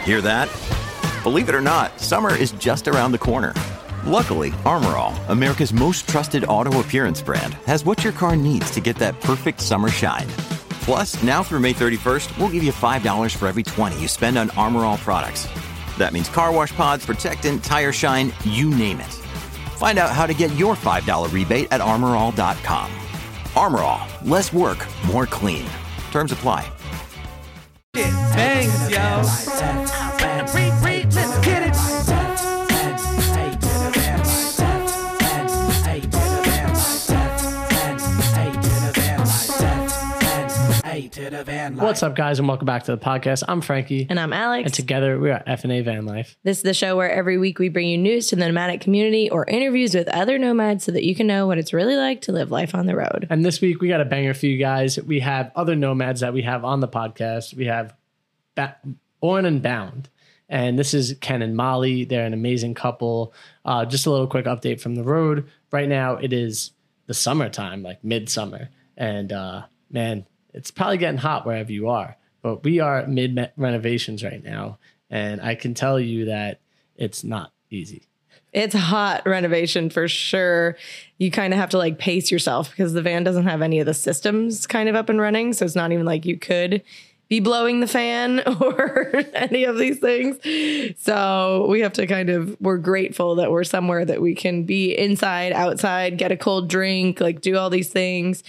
Hear that? Believe it or not, summer is just around the corner. Luckily, Armor All, America's most trusted auto appearance brand, has what your car needs to get that perfect summer shine. Plus, now through May 31st, we'll give you $5 for every $20 you spend on Armor All products. That means car wash pods, protectant, tire shine, you name it. Find out how to get your $5 rebate at armorall.com. Armor All, less work, more clean. Terms apply. Thanks, yo. Let's get it. What's up, guys, and welcome back to the podcast. I'm Frankie. And I'm Alex. And together we are F&A Van Life. This is the show where every week we bring you news to the nomadic community or interviews with other nomads so that you can know what it's really like to live life on the road. And this week we got a banger for you guys. We have other nomads that we have on the podcast. We have Born and Bound. And this is Ken and Molly. They're an amazing couple. Just a little quick update from the road. Right now it is the summertime, like midsummer. And man, it's probably getting hot wherever you are, but we are mid renovations right now. And I can tell you that it's not easy. It's a hot renovation for sure. You kind of have to like pace yourself because the van doesn't have any of the systems kind of up and running. So it's not even like you could be blowing the fan or any of these things. So we have to we're grateful that we're somewhere that we can be inside, outside, get a cold drink, like do all these things.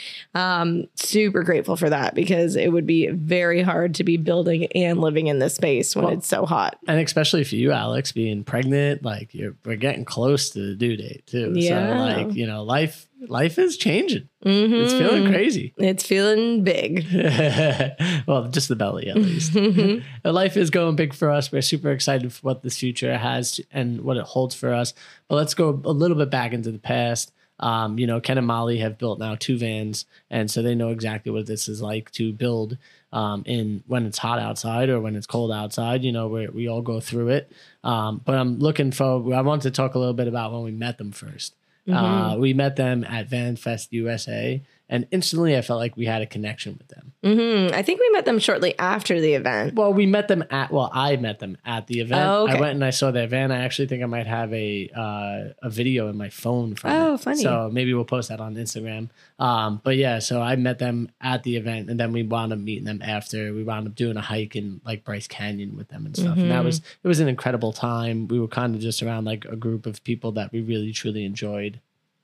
Super grateful for that because it would be very hard to be building and living in this space when it's so hot. And especially for you, Alex, being pregnant, like we're getting close to the due date too. Yeah. So life is changing. Mm-hmm. It's feeling crazy. It's feeling big. Well, just the belly at least. Life is going big for us. We're super excited for what this future has and what it holds for us. But let's go a little bit back into the past. Ken and Molly have built now 2 vans, and so they know exactly what this is like to build in when it's hot outside or when it's cold outside. We all go through it. But I want to talk a little bit about when we met them first. Mm-hmm. We met them at Van Fest USA, and instantly I felt like we had a connection with them. Mm-hmm. I think we met them shortly after the event. Well, I met them at the event. Oh, okay. I went and I saw their van. I actually think I might have a video in my phone from it. Oh, funny. So maybe we'll post that on Instagram. But yeah, so I met them at the event, and then we wound up meeting them after. We wound up doing a hike in like Bryce Canyon with them and stuff. Mm-hmm. And it was an incredible time. We were kind of just around like a group of people that we really truly enjoyed.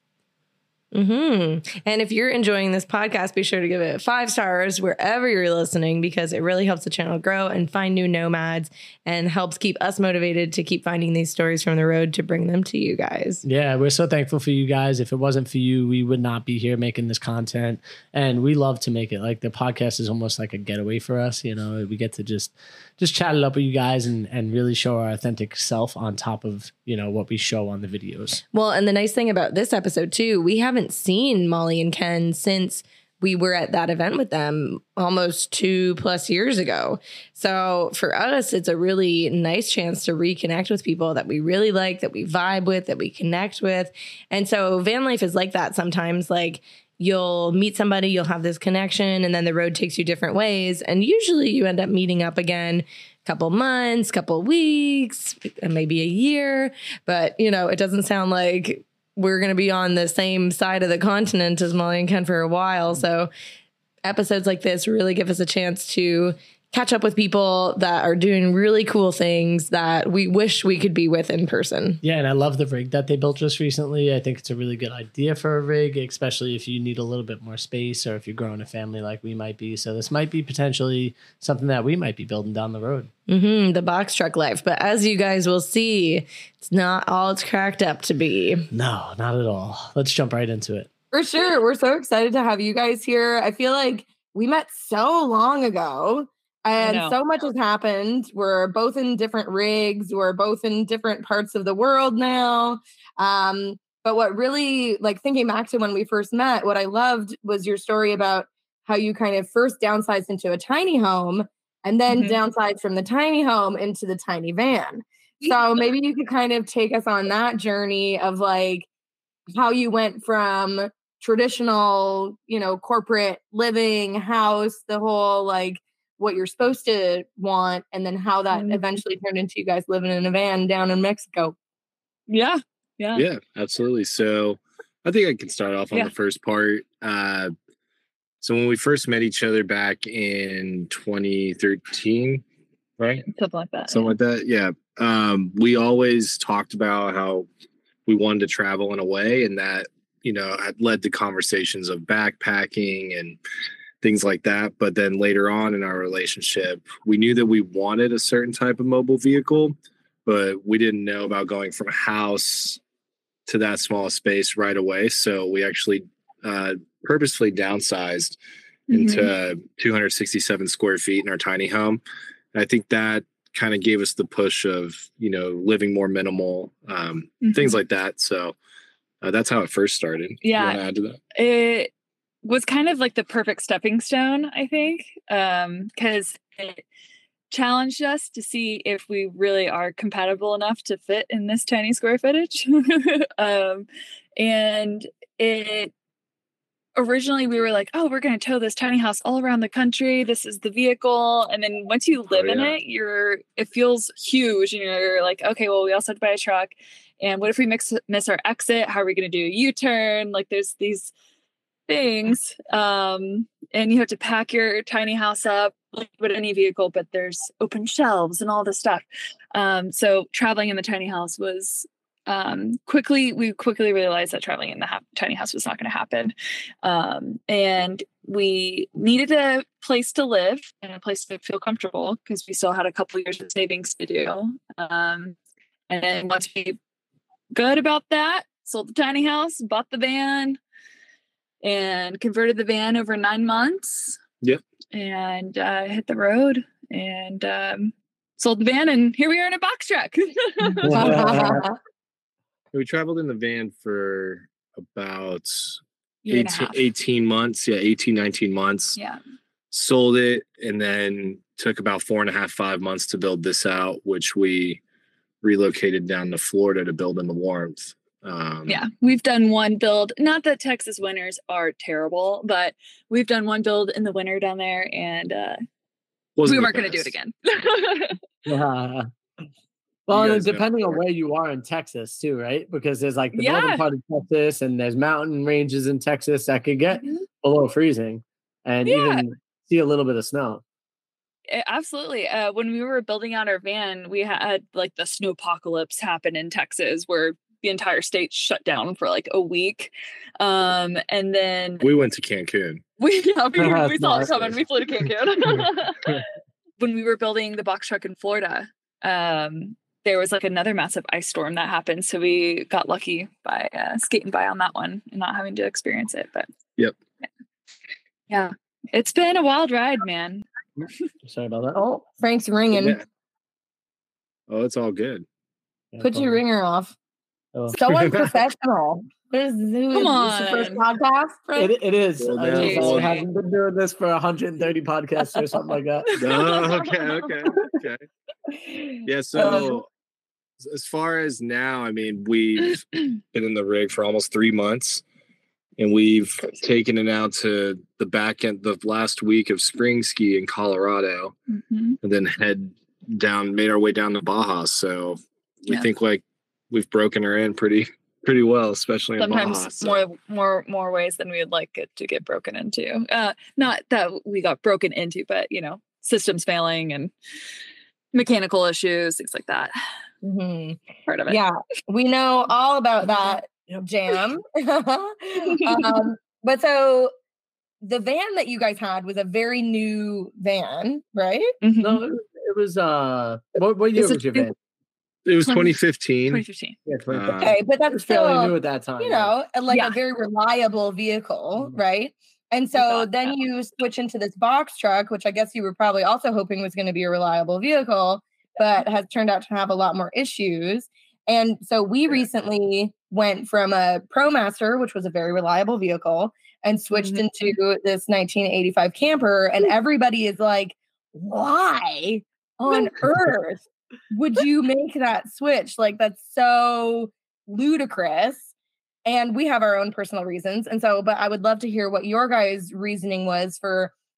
Mm-hmm. And if you're enjoying this podcast, be sure to give it 5 stars wherever you're listening because it really helps the channel grow and find new nomads and helps keep us motivated to keep finding these stories from the road to bring them to you guys. Yeah, we're so thankful for you guys. If it wasn't for you, we would not be here making this content. And we love to make it. Like the podcast is almost like a getaway for us. We get to just chat it up with you guys and really show our authentic self on top of, what we show on the videos. Well, and the nice thing about this episode too, we haven't seen Molly and Ken since we were at that event with them almost 2+ years ago. So for us, it's a really nice chance to reconnect with people that we really like, that we vibe with, that we connect with. And so van life is like that sometimes. Like you'll meet somebody, you'll have this connection, and then the road takes you different ways. And usually you end up meeting up again couple months, couple weeks, maybe a year. But, it doesn't sound like we're going to be on the same side of the continent as Molly and Ken for a while. So episodes like this really give us a chance to catch up with people that are doing really cool things that we wish we could be with in person. Yeah, and I love the rig that they built just recently. I think it's a really good idea for a rig, especially if you need a little bit more space or if you're growing a family like we might be. So this might be potentially something that we might be building down the road. Mm-hmm, the box truck life. But as you guys will see, it's not all it's cracked up to be. No, not at all. Let's jump right into it. For sure. We're so excited to have you guys here. I feel like we met so long ago. And so much has happened. We're both in different rigs. We're both in different parts of the world now. But what really, like thinking back to when we first met, what I loved was your story about how you kind of first downsized into a tiny home and then downsized from the tiny home into the tiny van. So maybe you could kind of take us on that journey of like how you went from traditional, corporate living, house, the whole like what you're supposed to want, and then how that eventually turned into you guys living in a van down in Mexico. Yeah, absolutely. So I think I can start off on the first part. So when we first met each other back in 2013, right? Something like that. Yeah. We always talked about how we wanted to travel in a way, and that, had led to conversations of backpacking and things like that. But then later on in our relationship, we knew that we wanted a certain type of mobile vehicle, but we didn't know about going from a house to that small space right away. So we actually purposefully downsized into 267 square feet in our tiny home. And I think that kind of gave us the push of, living more minimal, things like that. So that's how it first started. Yeah. You want to add to that? It was kind of like the perfect stepping stone, I think, because it challenged us to see if we really are compatible enough to fit in this tiny square footage. And it originally we were like, oh, we're going to tow this tiny house all around the country. This is the vehicle. And then once you live in it, it feels huge. And you're like, okay, well, we also have to buy a truck. And what if we miss our exit? How are we going to do a U-turn? Like there's these things. And you have to pack your tiny house up like with any vehicle, but there's open shelves and all this stuff. So traveling in the tiny house was we quickly realized that traveling in the tiny house was not going to happen. And we needed a place to live and a place to feel comfortable because we still had a couple of years of savings to do. And then once we good about that, sold the tiny house, bought the van, and converted the van over 9 months. Yep. And hit the road and sold the van, and here we are in a box truck. We traveled in the van for about 18 months. Yeah, 18, 19 months. Yeah. Sold it, and then took about 4.5, 5 months to build this out, which we relocated down to Florida to build in the warmth. We've done one build. Not that Texas winters are terrible, but we've done one build in the winter down there, and we weren't going to do it again. Well, and depending on where you are in Texas too, right? Because there's like the northern part of Texas, and there's mountain ranges in Texas that could get below freezing, and even see a little bit of snow. Absolutely. When we were building out our van, we had like the snowpocalypse happen in Texas, where the entire state shut down for like a week. And then we went to Cancun. We saw it coming. We flew to Cancun. When we were building the box truck in Florida, there was like another massive ice storm that happened. So we got lucky by skating by on that one and not having to experience it. But yeah, it's been a wild ride, man. Sorry about that. Oh, Frank's ringing. Yeah. Oh, it's all good. Put your ringer off. Oh. So unprofessional. Come on. This the first podcast, Frank? It is. Well, I haven't been doing this for 130 podcasts or something like that. Okay. Yeah, so as far as now, I mean, we've been in the rig for almost 3 months, and we've taken it out to the back end the last week of spring ski in Colorado, and then made our way down to Baja. So we think like we've broken her in pretty well, especially sometimes in Baja, so. more ways than we'd like it to get broken into. Not that we got broken into, but systems failing and mechanical issues, things like that. Part of it. Yeah, we know all about that jam. But so the van that you guys had was a very new van, right? No, it was what year was your van? It was 2015. 2015. Yeah, 2015. Okay, but that's still fairly new at that time. A very reliable vehicle, right? And so then you switch into this box truck, which I guess you were probably also hoping was going to be a reliable vehicle, but has turned out to have a lot more issues. And so we recently went from a ProMaster, which was a very reliable vehicle, and switched into this 1985 camper. And everybody is like, why on earth would you make that switch? Like, that's so ludicrous. And we have our own personal reasons. And so, but I would love to hear what your guys' reasoning was for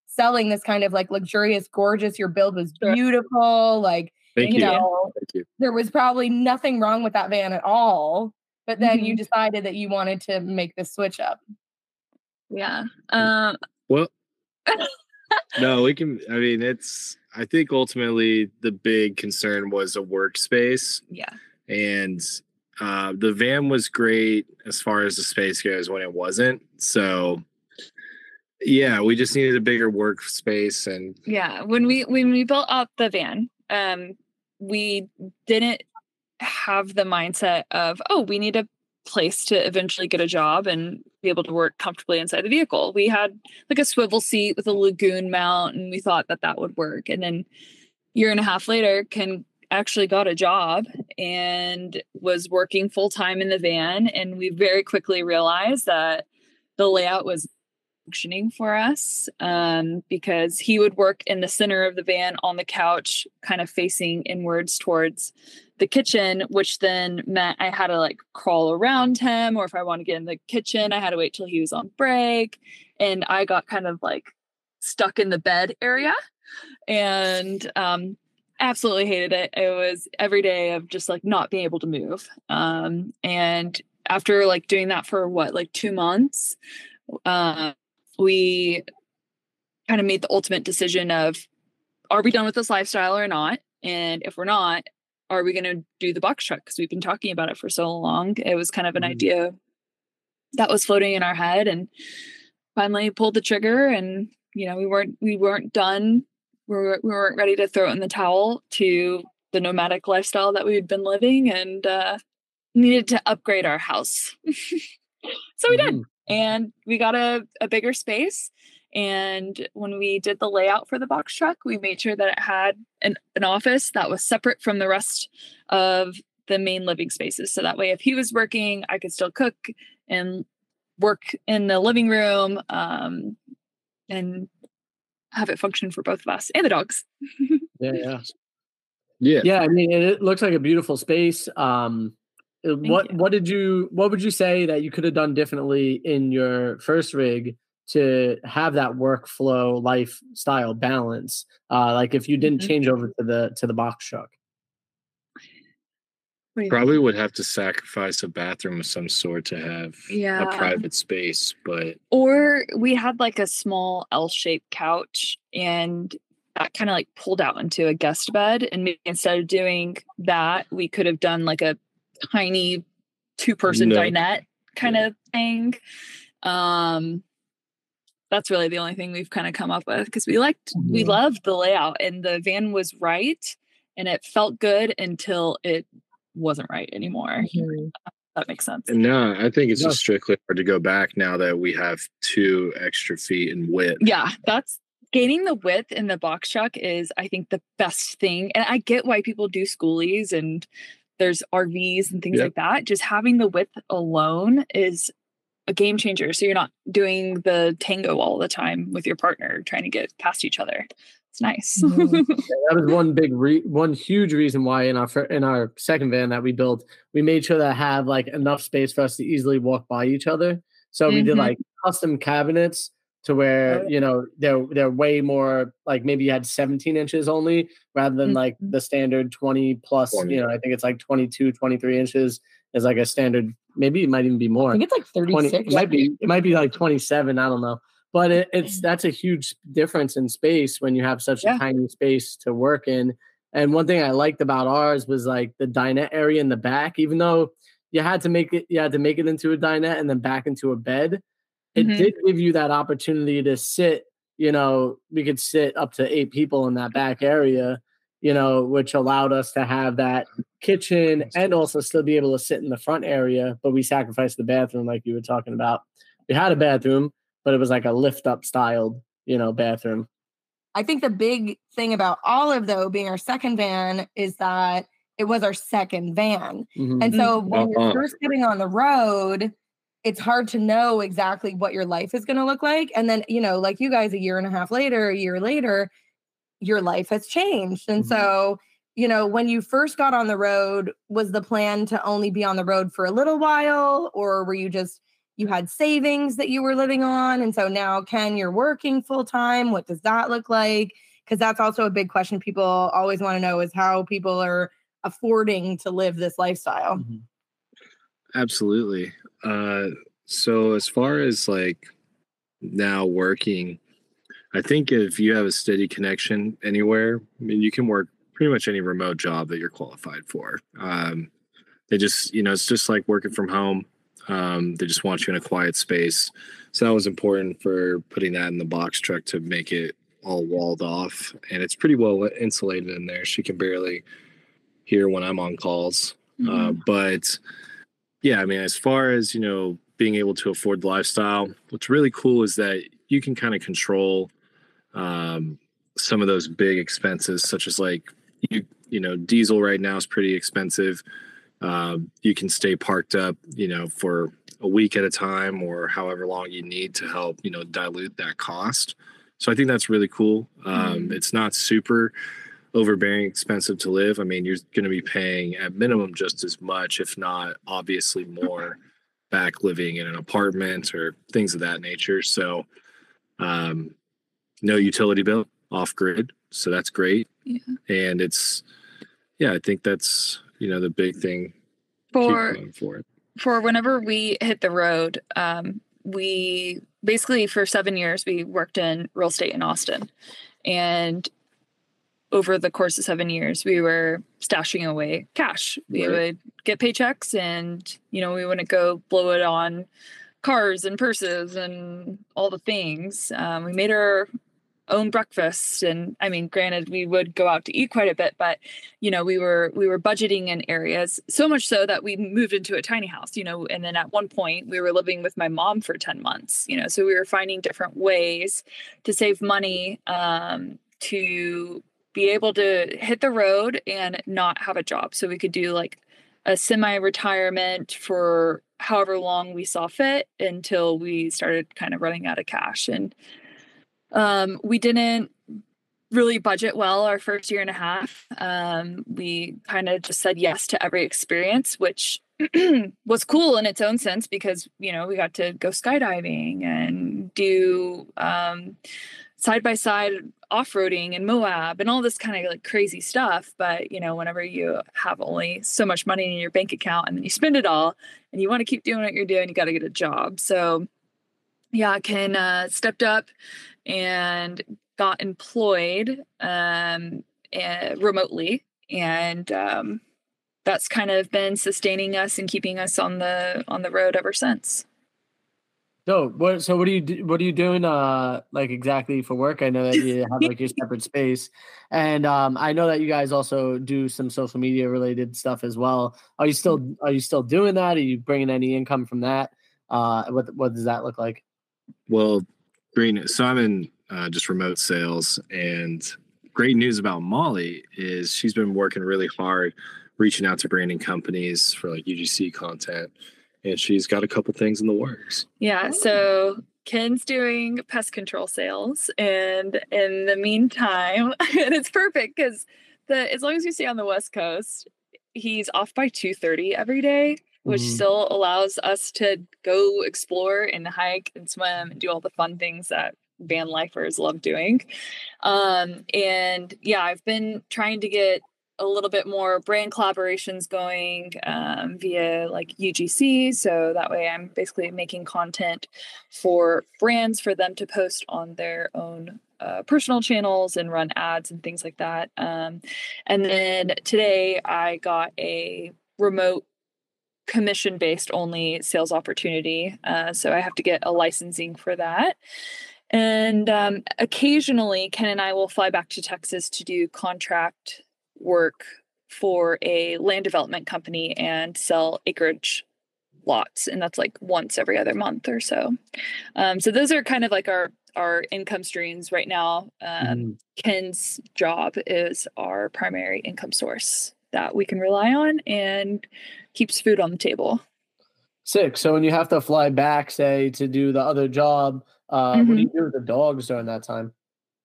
selling this kind of like luxurious, gorgeous, your build was beautiful. Like, Thank you. Thank you. There was probably nothing wrong with that van at all. But then you decided that you wanted to make the switch up. Yeah. Well, no, we can. I mean, I think ultimately the big concern was a workspace. Yeah. And the van was great as far as the space goes when it wasn't. So, yeah, we just needed a bigger workspace. And yeah, when we built out the van, we didn't have the mindset of, oh, we need a place to eventually get a job and be able to work comfortably inside the vehicle. We had like a swivel seat with a lagoon mount, and we thought that would work. And then a year and a half later, Ken actually got a job and was working full time in the van. And we very quickly realized that the layout was functioning for us, because he would work in the center of the van on the couch, kind of facing inwards towards the kitchen, which then meant I had to like crawl around him, or if I want to get in the kitchen, I had to wait till he was on break. And I got kind of like stuck in the bed area and absolutely hated it. It was every day of just like not being able to move. And after like doing that for 2 months, we kind of made the ultimate decision of, are we done with this lifestyle or not? And if we're not, are we going to do the box truck? Because we've been talking about it for so long. It was kind of an idea that was floating in our head, and finally pulled the trigger. And, we weren't done. We weren't ready to throw in the towel to the nomadic lifestyle that we'd been living, and needed to upgrade our house. So we did. And we got a bigger space. And when we did the layout for the box truck, we made sure that it had an office that was separate from the rest of the main living spaces. So that way, if he was working, I could still cook and work in the living room, and have it function for both of us and the dogs. Yeah. I mean, it looks like a beautiful space. What would you say that you could have done differently in your first rig to have that workflow lifestyle balance? Like if you didn't change over to the box truck? Probably would have to sacrifice a bathroom of some sort to have a private space, or we had like a small L-shaped couch, and that kind of like pulled out into a guest bed. And maybe instead of doing that, we could have done like a tiny 2-person dinette kind of thing. That's really the only thing we've kind of come up with, because we loved the layout, and the van was right, and it felt good until it wasn't right anymore. That makes sense. And now I think it's just strictly hard to go back now that we have 2 extra feet in width. Yeah, that's gaining the width in the box truck is, I think, the best thing. And I get why people do schoolies and there's RVs and things like that. Just having the width alone is a game changer. So you're not doing the tango all the time with your partner trying to get past each other. It's nice. That was one huge reason why in our second van that we built, we made sure to have like enough space for us to easily walk by each other. So we did like custom cabinets to where, they're way more, like maybe you had 17 inches only rather than like the standard 20 plus, 20. I think it's like 22, 23 inches is like a standard. Maybe it might even be more. I think it's like 36. 20, it might be like 27. I don't know. But that's a huge difference in space when you have such a tiny space to work in. And one thing I liked about ours was like the dinette area in the back, even though you had to make it into a dinette and then back into a bed. It did give you that opportunity to sit, we could sit up to 8 people in that back area, which allowed us to have that kitchen and also still be able to sit in the front area. But we sacrificed the bathroom like you were talking about. We had a bathroom, but it was like a lift up styled, bathroom. I think the big thing about Olive, though, being our second van is that it was our second van. And so when you're first getting on the road, it's hard to know exactly what your life is going to look like. And then, like you guys, a year and a half later, a year later, your life has changed. And so, when you first got on the road, was the plan to only be on the road for a little while, or were you just, you had savings that you were living on. And so now, Ken, you're working full time. What does that look like? Because that's also a big question people always want to know, is how people are affording to live this lifestyle. Mm-hmm. Absolutely. So as far as like now working, I think if you have a steady connection anywhere, I mean, you can work pretty much any remote job that you're qualified for. They just, it's just like working from home. They just want you in a quiet space. So that was important for putting that in the box truck to make it all walled off. And it's pretty well insulated in there. She can barely hear when I'm on calls. Mm-hmm. But yeah, I mean, as far as, being able to afford the lifestyle, what's really cool is that you can kind of control some of those big expenses, such as like, diesel right now is pretty expensive. You can stay parked up, for a week at a time or however long you need to help, dilute that cost. So I think that's really cool. It's not super overbearing expensive to live. I mean, you're going to be paying at minimum just as much, if not obviously more, back living in an apartment or things of that nature. So no utility bill, off grid. So that's great. Yeah. And I think that's, the big thing for whenever we hit the road. We basically, for 7 years, we worked in real estate in Austin, and over the course of 7 years, we were stashing away cash. We would get paychecks, and, we wouldn't go blow it on cars and purses and all the things. We made our own breakfast. And I mean, granted, we would go out to eat quite a bit, but, we were budgeting in areas so much so that we moved into a tiny house, and then at one point we were living with my mom for 10 months, so we were finding different ways to save money, to be able to hit the road and not have a job. So we could do like a semi-retirement for however long we saw fit until we started kind of running out of cash. And we didn't really budget well our first year and a half. We kind of just said yes to every experience, which was cool in its own sense because, we got to go skydiving and do side-by-side off-roading and Moab and all this kind of like crazy stuff. But, whenever you have only so much money in your bank account and then you spend it all and you want to keep doing what you're doing, you got to get a job. So yeah, Ken stepped up and got employed remotely. And that's kind of been sustaining us and keeping us on the road ever since. So what are you doing like exactly for work? I know that you have like your separate space, and I know that you guys also do some social media related stuff as well. Are you still doing that? Are you bringing any income from that? What does that look like? Well, great. So I'm in just remote sales, and great news about Molly is she's been working really hard, reaching out to branding companies for like UGC content. And she's got a couple things in the works. Yeah. So Ken's doing pest control sales. And in the meantime, and it's perfect because as long as you stay on the West Coast, he's off by 2:30 every day, which still allows us to go explore and hike and swim and do all the fun things that van lifers love doing. And yeah, I've been trying to get a little bit more brand collaborations going via like UGC. So that way I'm basically making content for brands for them to post on their own personal channels and run ads and things like that. And then today I got a remote commission-based only sales opportunity. So I have to get a licensing for that. And occasionally Ken and I will fly back to Texas to do contract work for a land development company and sell acreage lots. And that's like once every other month or so. So those are kind of like our income streams right now. Ken's job is our primary income source that we can rely on and keeps food on the table. Sick. So when you have to fly back, say, to do the other job, what do you do with the dogs during that time?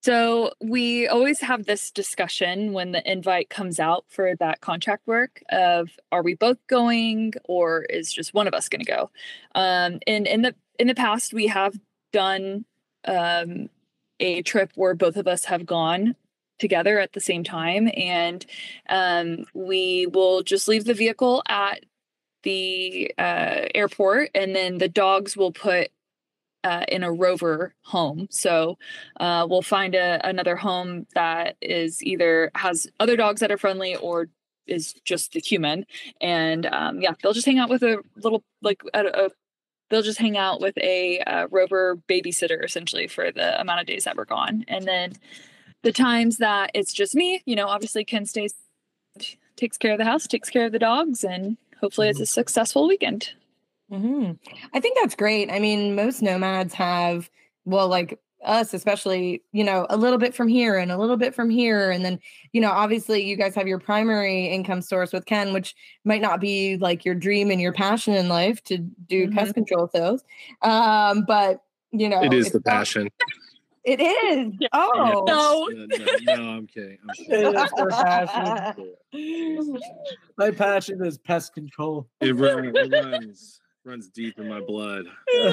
So we always have this discussion when the invite comes out for that contract work of, are we both going, or is just one of us going to go? And in the past, we have done a trip where both of us have gone together at the same time, and we will just leave the vehicle at the airport, and then the dogs will put in a rover home. So we'll find another home that is either has other dogs that are friendly or is just the human. And they'll just hang out with a little, they'll just hang out with a rover babysitter essentially for the amount of days that we're gone. And then the times that it's just me, obviously Ken takes care of the house, takes care of the dogs, and hopefully it's a successful weekend. Mm-hmm. I think that's great. I mean, most nomads have, well, like us, especially, a little bit from here and a little bit from here. And then, obviously you guys have your primary income source with Ken, which might not be like your dream and your passion in life to do pest control sales. But, it is the passion. It is. Oh, no, I'm kidding. It is her passion. My passion is pest control. It runs deep in my blood.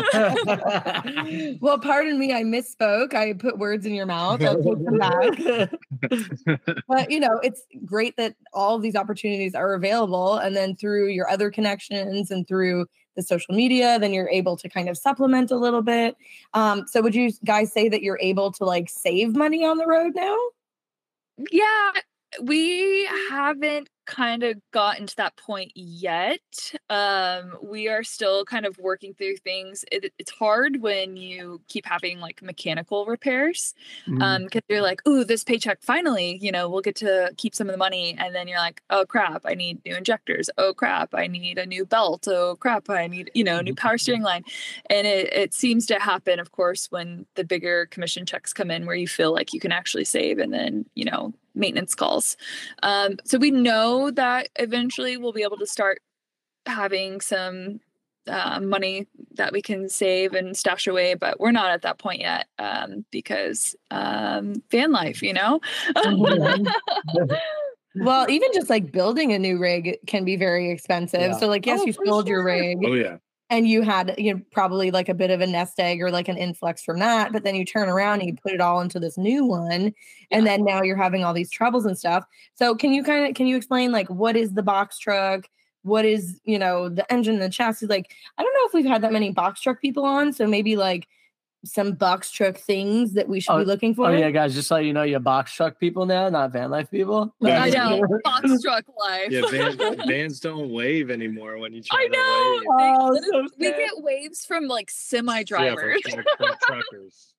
Well, pardon me, I misspoke. I put words in your mouth. I'll take them back. But it's great that all of these opportunities are available, and then through your other connections and through the social media, then you're able to kind of supplement a little bit. So would you guys say that you're able to save money on the road now? Yeah, we haven't kind of gotten to that point yet. We are still kind of working through things. It's hard when you keep having mechanical repairs, because you're like, ooh, this paycheck finally, we'll get to keep some of the money, and then you're like, oh crap, I need new injectors. Oh crap, I need a new belt. Oh crap, I need a new power steering line. And it seems to happen, of course, when the bigger commission checks come in, where you feel like you can actually save, and then maintenance calls. So we know that eventually we'll be able to start having some money that we can save and stash away, but we're not at that point yet, because van life, Well, even just building a new rig can be very expensive. Yeah. So yes, you sold your rig. Oh yeah. And you had probably a bit of a nest egg or an influx from that, but then you turn around and you put it all into this new one, and then now you're having all these troubles and stuff. So can you explain what is the box truck? What is the engine, the chassis? I don't know if we've had that many box truck people on, so maybe some box truck things that we should be looking for. Oh yeah, guys, just so you know, you're box truck people now, not van life people. I know, box truck life. Yeah, vans don't wave anymore when you try to wave. So we get waves from semi drivers. Yeah, from truckers.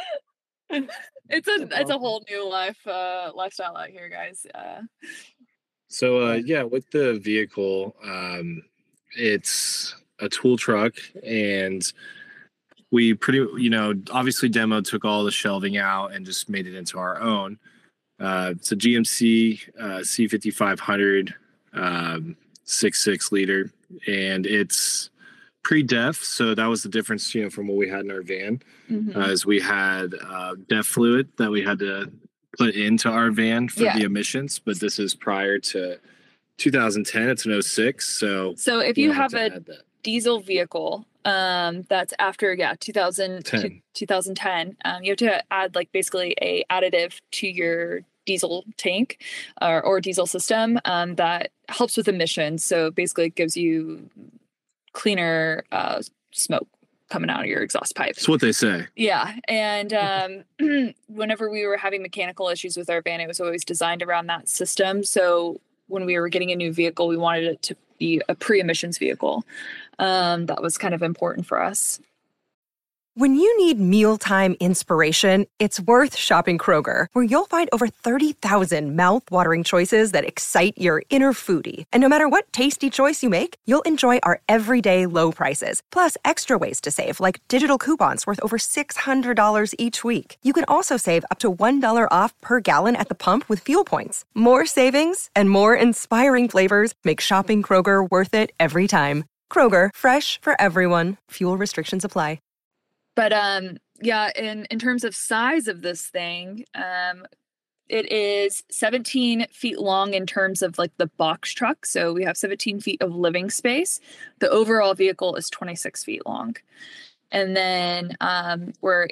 It's a whole new lifestyle out here, guys. So with the vehicle, it's a tool truck, and we obviously Demo took all the shelving out and just made it into our own. It's a GMC C5500 6.6 liter, and it's pre-def. So that was the difference, from what we had in our van, as we had def fluid that we had to put into our van for the emissions. But this is prior to 2010. It's an 06. So if you have a diesel vehicle, that's after 2010, you have to add basically a additive to your diesel tank or diesel system that helps with emissions. So basically it gives you cleaner smoke coming out of your exhaust pipe. That's what they say. Yeah. And whenever we were having mechanical issues with our van, it was always designed around that system. So when we were getting a new vehicle, we wanted it to be a pre-emissions vehicle. That was kind of important for us. When you need mealtime inspiration, it's worth shopping Kroger, where you'll find over 30,000 mouth-watering choices that excite your inner foodie. And no matter what tasty choice you make, you'll enjoy our everyday low prices, plus extra ways to save, like digital coupons worth over $600 each week. You can also save up to $1 off per gallon at the pump with fuel points. More savings and more inspiring flavors make shopping Kroger worth it every time. Kroger, fresh for everyone. Fuel restrictions apply. But Yeah, and in terms of size of this thing, it is 17 feet long in terms of like the box truck. So we have 17 feet of living space. The overall vehicle is 26 feet long. And then we're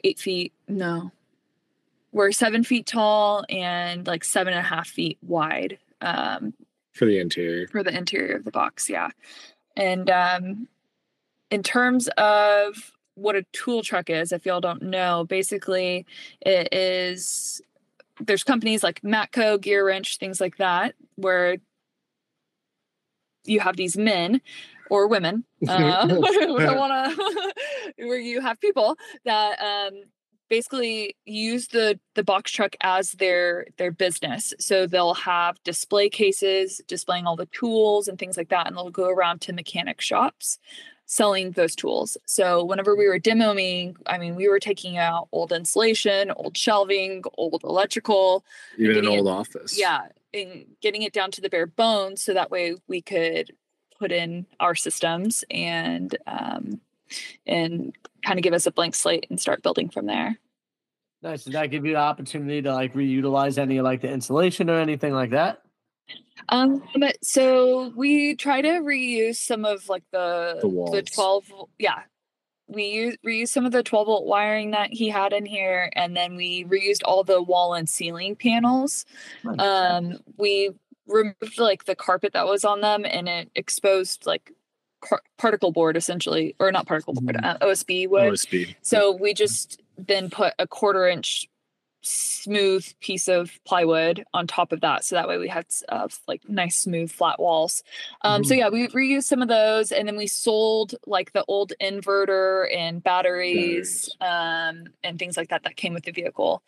7 feet tall and like 7.5 feet wide. For the interior. For the interior of the box, yeah. And in terms of what a tool truck is, if y'all don't know, basically it is, there's companies like Matco, Gear Wrench, things like that, where you have these men or women, where you have people that basically use the box truck as their business. So they'll have display cases displaying all the tools and things like that, and they'll go around to mechanic shops selling those tools. So whenever we were demoing, I mean, we were taking out old insulation, old shelving, old electrical, even an old office. Yeah, and getting it down to the bare bones, so that way we could put in our systems and kind of give us a blank slate and start building from there. Nice. Did that give you the opportunity to like reutilize any of like the insulation or anything like that? So we try to reuse some of like the 12. Yeah. We reused some of the 12-volt wiring that he had in here, and then we reused all the wall and ceiling panels. Nice. We removed like the carpet that was on them, and it exposed like particle board essentially, or not particle board, OSB wood. OSB. So we just then put a 1/4-inch smooth piece of plywood on top of that, so that way we had like nice smooth flat walls. So yeah, we reused some of those, and then we sold like the old inverter and batteries. And things like that came with the vehicle.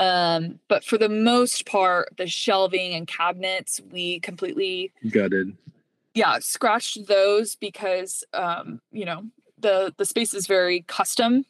But for the most part, the shelving and cabinets we completely gutted. Yeah, scratched those because you know, the space is very custom,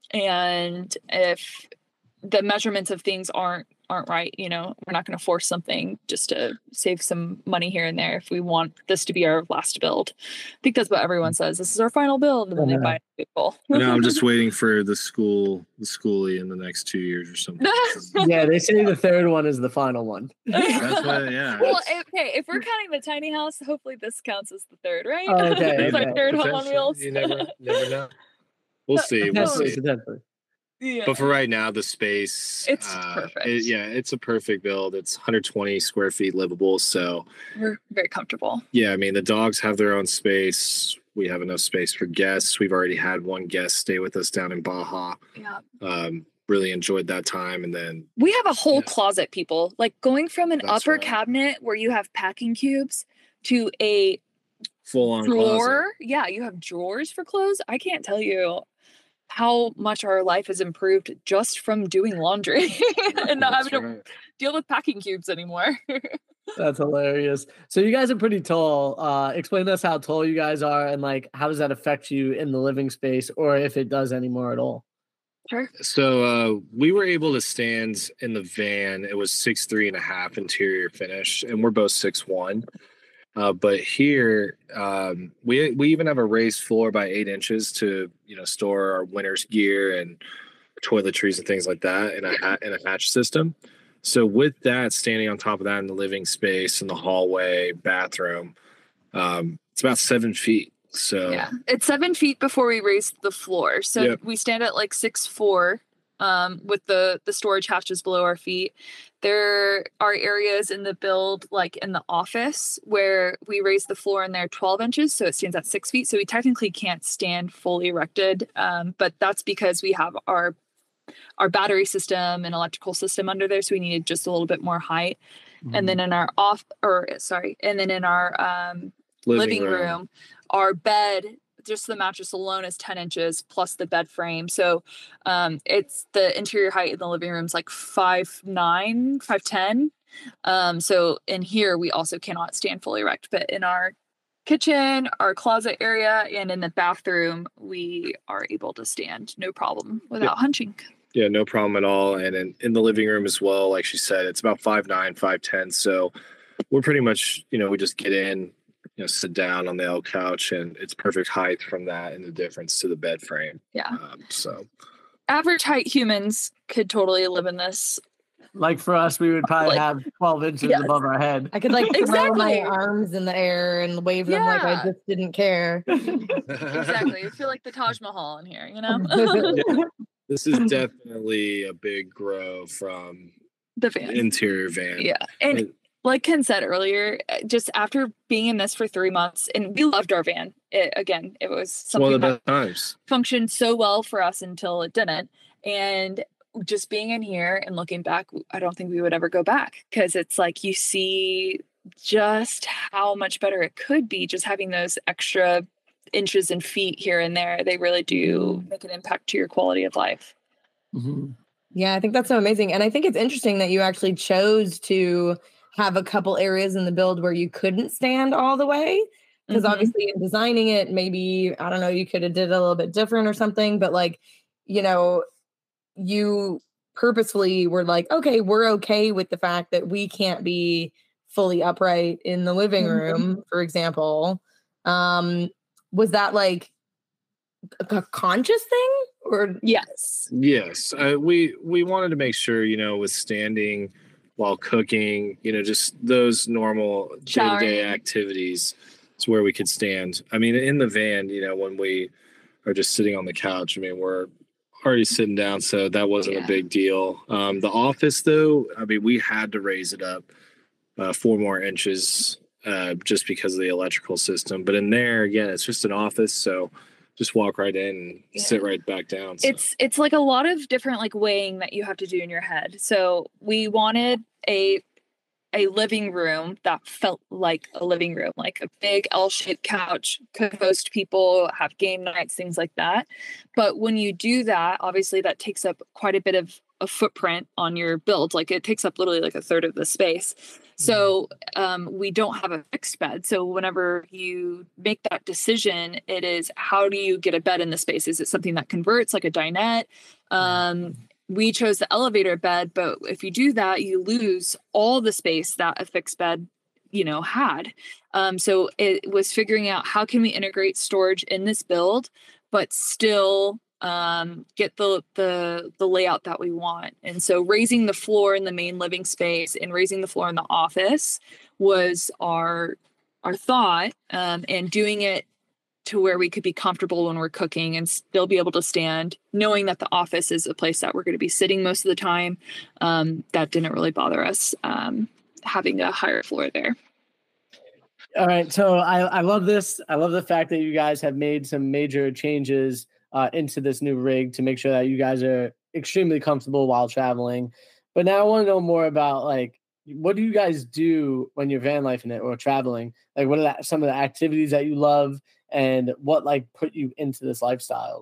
and if the measurements of things aren't right, you know, we're not going to force something just to save some money here and there if we want this to be our last build. I think that's what everyone says. This is our final build, and then they buy a vehicle. No, I'm just waiting for the schoolie in the next 2 years or something. Yeah, they say the third one is the final one. That's why, yeah. Well, okay, if we're counting the tiny house, hopefully this counts as the third, right? Oh, okay. It's our third home on wheels. You never know. We'll see. Definitely. Yeah. But for right now, the space, it's perfect. It's a perfect build. It's 120 square feet livable. So we're very comfortable. Yeah. I mean, the dogs have their own space. We have enough space for guests. We've already had one guest stay with us down in Baja. Yeah. Really enjoyed that time. And then we have a whole closet, people, like going from an upper cabinet where you have packing cubes to a full-on drawer. closet. Yeah. You have drawers for clothes. I can't tell you how much our life has improved just from doing laundry and not having to deal with packing cubes anymore. That's hilarious. So you guys are pretty tall. Explain to us how tall you guys are, and like how does that affect you in the living space, or if it does anymore at all? Sure. So we were able to stand in the van. It was 6'3.5" interior finish, and we're both 6'1". But here, we even have a raised floor by 8 inches to, you know, store our winter's gear and toiletries and things like that in a hatch system. So with that, standing on top of that in the living space, in the hallway, bathroom, it's about 7 feet. So yeah, it's 7 feet before we raise the floor. So we stand at like 6'4", with the storage hatches below our feet. There are areas in the build, like in the office, where we raise the floor in there 12 inches. So it stands at 6 feet. So we technically can't stand fully erected. But that's because we have our battery system and electrical system under there. So we needed just a little bit more height. Mm-hmm. And then in our living room, our bed, just the mattress alone is 10 inches plus the bed frame. So it's the interior height in the living room is like 5'9", 5'10". So in here, we also cannot stand fully erect, but in our kitchen, our closet area, and in the bathroom, we are able to stand no problem without hunching. Yeah, no problem at all. And in the living room as well, like she said, it's about 5'9", 5'10". So we're pretty much, you know, we just get in, you know, sit down on the L couch, and it's perfect height from that, and the difference to the bed frame. Yeah. So average height humans could totally live in this. Like for us, we would probably have 12 inches above our head. I could like throw my arms in the air and wave them like I just didn't care. Exactly. I feel like the Taj Mahal in here, you know? Yeah. This is definitely a big grow from the van. Interior van. Yeah. And like Ken said earlier, just after being in this for 3 months, and we loved our van. It was something one of the that best times. Functioned so well for us until it didn't. And just being in here and looking back, I don't think we would ever go back, because it's like you see just how much better it could be just having those extra inches and feet here and there. They really do make an impact to your quality of life. Mm-hmm. Yeah, I think that's so amazing. And I think it's interesting that you actually chose to have a couple areas in the build where you couldn't stand all the way. Because obviously in designing it, maybe, I don't know, you could have did it a little bit different or something. But like, you know, you purposefully were like, okay, we're okay with the fact that we can't be fully upright in the living room, for example. Was that like a conscious thing, or? Yes. We wanted to make sure, you know, with standing while cooking, you know, just those normal day-to-day activities is where we could stand. I mean, in the van, you know, when we are just sitting on the couch, I mean, we're already sitting down, so that wasn't a big deal. The office, though, I mean, we had to raise it up 4 more inches just because of the electrical system. But in there, again, it's just an office, so just walk right in and sit right back down. So. It's like a lot of different like weighing that you have to do in your head. So we wanted a living room that felt like a living room, like a big L-shaped couch, could host people, have game nights, things like that. But when you do that, obviously that takes up quite a bit of a footprint on your build. Like it takes up literally like a third of the space. So we don't have a fixed bed. So whenever you make that decision, it is, how do you get a bed in the space? Is it something that converts like a dinette? We chose the elevator bed, but if you do that, you lose all the space that a fixed bed, you know, had. So it was figuring out, how can we integrate storage in this build, but still get the layout that we want. And so raising the floor in the main living space and raising the floor in the office was our thought, and doing it to where we could be comfortable when we're cooking and still be able to stand, knowing that the office is a place that we're going to be sitting most of the time. That didn't really bother us, having a higher floor there. All right. So I love this. I love the fact that you guys have made some major changes into this new rig to make sure that you guys are extremely comfortable while traveling. But now I want to know more about, like, what do you guys do when you're van lifing it or traveling? Like, what are some of the activities that you love, and what like put you into this lifestyle?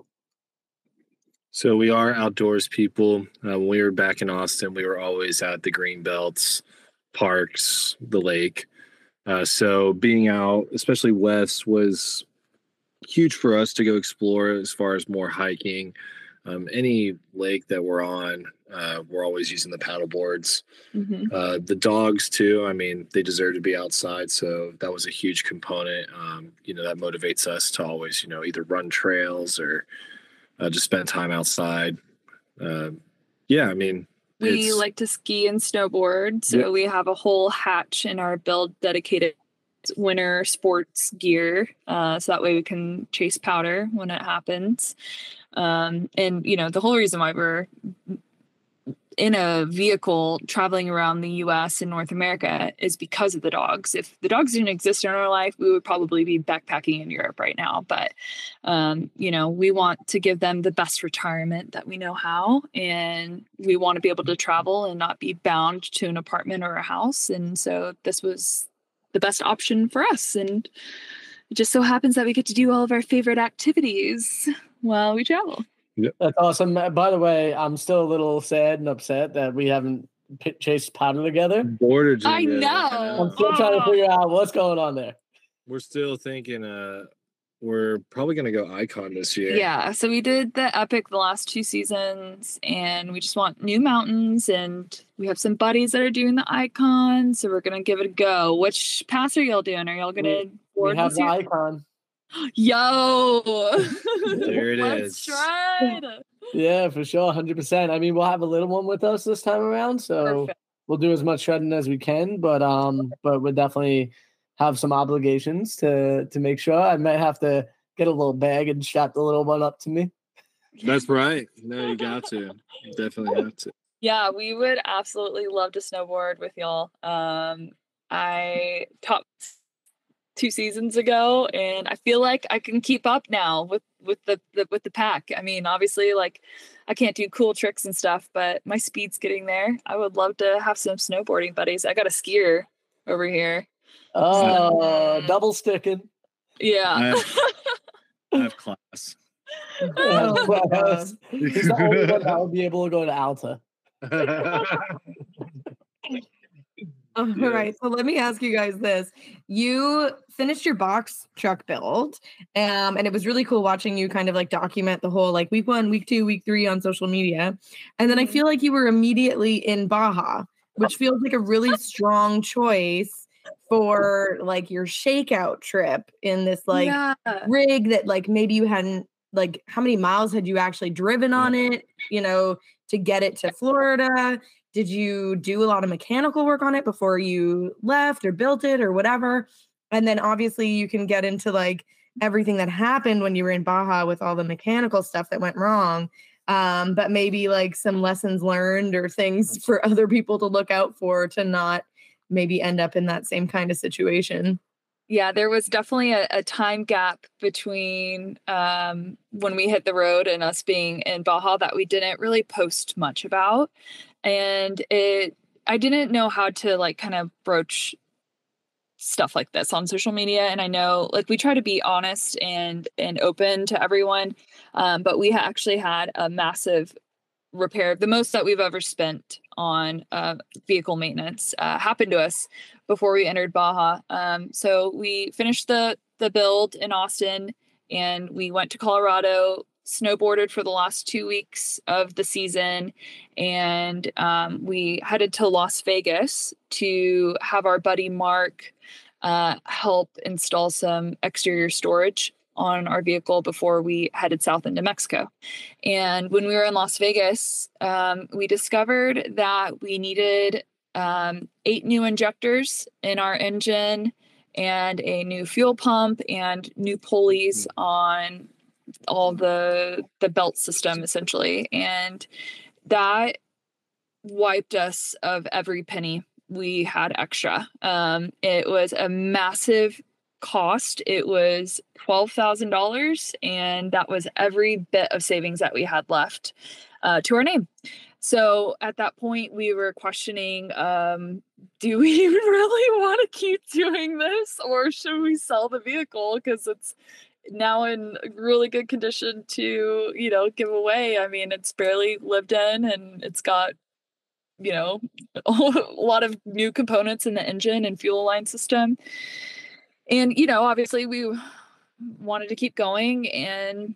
So we are outdoors people. When we were back in Austin, we were always at the green belts, parks, the lake. So being out, especially west, was huge for us to go explore as far as more hiking. Any lake that we're on, we're always using the paddle boards. The dogs too, I mean, they deserve to be outside, so that was a huge component. You know, that motivates us to always, you know, either run trails or just spend time outside. I mean, we like to ski and snowboard, so we have a whole hatch in our build dedicated winter sports gear, so that way we can chase powder when it happens. And you know, the whole reason why we're in a vehicle traveling around the US and North America is because of the dogs. If the dogs didn't exist in our life, we would probably be backpacking in Europe right now. But you know, we want to give them the best retirement that we know how, and we want to be able to travel and not be bound to an apartment or a house. And so this was the best option for us, and it just so happens that we get to do all of our favorite activities while we travel. That's awesome. By the way, I'm still a little sad and upset that we haven't chased powder together. I know. I'm still trying to figure out what's going on there. We're still thinking we're probably going to go Icon this year. Yeah, so we did the Epic the last 2 seasons, and we just want new mountains, and we have some buddies that are doing the Icon, so we're going to give it a go. Which pass are y'all doing? Are y'all going to board this year? We have the Icon. Yo! There it Let's is. try it. Yeah, for sure, 100%. I mean, we'll have a little one with us this time around, so Perfect. we'll do as much shredding as we can. But we'll definitely have some obligations to make sure. I might have to get a little bag and strap the little one up to me. That's right. No, you got to. You definitely have to. Yeah, we would absolutely love to snowboard with y'all. I taught 2 seasons ago, and I feel like I can keep up now with the pack. I mean, obviously, like I can't do cool tricks and stuff, but my speed's getting there. I would love to have some snowboarding buddies. I got a skier over here. Oh, double sticking. Yeah. I have class. He's the only one that would be able to go to Alta. All right. So let me ask you guys this. You finished your box truck build, and it was really cool watching you kind of like document the whole like week 1, week 2, week 3 on social media. And then I feel like you were immediately in Baja, which feels like a really strong choice for like your shakeout trip in this like rig that like maybe you hadn't, like how many miles had you actually driven on it, you know, to get it to Florida? Did you do a lot of mechanical work on it before you left or built it or whatever? And then obviously you can get into like everything that happened when you were in Baja with all the mechanical stuff that went wrong. But maybe like some lessons learned or things for other people to look out for to not maybe end up in that same kind of situation. Yeah, there was definitely a time gap between when we hit the road and us being in Baja that we didn't really post much about. And I didn't know how to like kind of broach stuff like this on social media. And I know like we try to be honest and open to everyone. But we actually had a massive repair, the most that we've ever spent on vehicle maintenance happened to us before we entered Baja. So we finished the build in Austin and we went to Colorado, snowboarded for the last 2 weeks of the season, and we headed to Las Vegas to have our buddy Mark help install some exterior storage on our vehicle before we headed south into Mexico. And when we were in Las Vegas, we discovered that we needed 8 new injectors in our engine and a new fuel pump and new pulleys on all the belt system essentially. And that wiped us of every penny we had extra. It was a massive cost. It was $12,000, and that was every bit of savings that we had left to our name. So at that point we were questioning, do we really want to keep doing this, or should we sell the vehicle because it's now in really good condition to, you know, give away. I mean, it's barely lived in and it's got, you know, a lot of new components in the engine and fuel line system. And, you know, obviously we wanted to keep going, and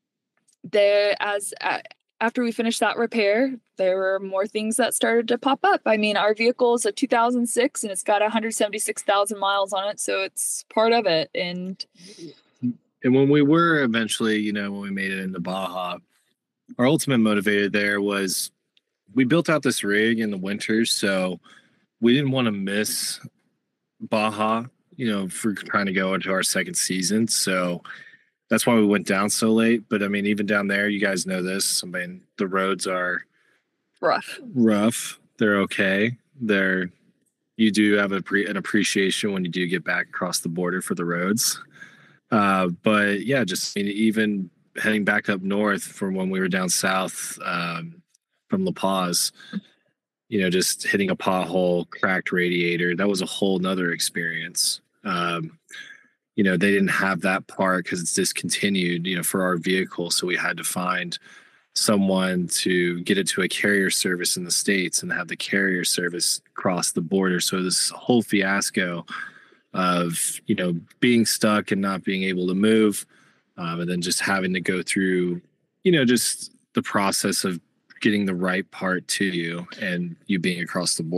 after we finished that repair, there were more things that started to pop up. I mean, our vehicle is a 2006 and it's got 176,000 miles on it. So it's part of it. And when we were eventually, you know, when we made it into Baja, our ultimate motivator there was we built out this rig in the winters. So we didn't want to miss Baja, you know, for trying to go into our second season. So that's why we went down so late. But I mean, even down there, you guys know this. I mean, the roads are rough. They're okay. You do have an appreciation when you do get back across the border for the roads. But yeah, just, I mean, even heading back up north from when we were down south from La Paz, you know, just hitting a pothole, cracked radiator, that was a whole nother experience. You know, they didn't have that part because it's discontinued, you know, for our vehicle. So we had to find someone to get it to a carrier service in the States and have the carrier service cross the border. So this whole fiasco of, you know, being stuck and not being able to move, and then just having to go through, you know, just the process of getting the right part to you and you being across the border.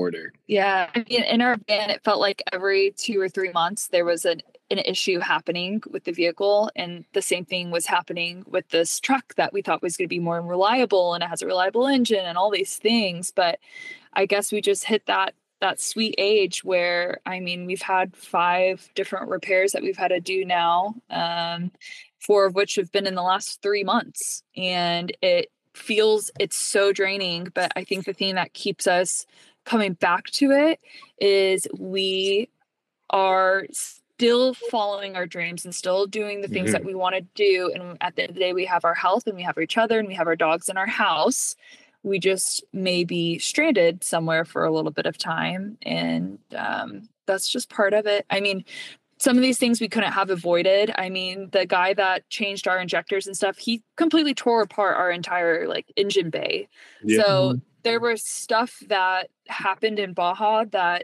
Yeah. I mean, in our van, it felt like every 2 or 3 months there was an issue happening with the vehicle. And the same thing was happening with this truck that we thought was going to be more reliable, and it has a reliable engine and all these things. But I guess we just hit that sweet age where, I mean, we've had 5 different repairs that we've had to do now, 4 of which have been in the last 3 months. And it's so draining. But I think the thing that keeps us coming back to it is we are still following our dreams and still doing the things that we want to do. And at the end of the day, we have our health and we have each other and we have our dogs in our house. We just may be stranded somewhere for a little bit of time. And that's just part of it. I mean, some of these things we couldn't have avoided. I mean, the guy that changed our injectors and stuff, he completely tore apart our entire engine bay. Yeah. So there was stuff that happened in Baja that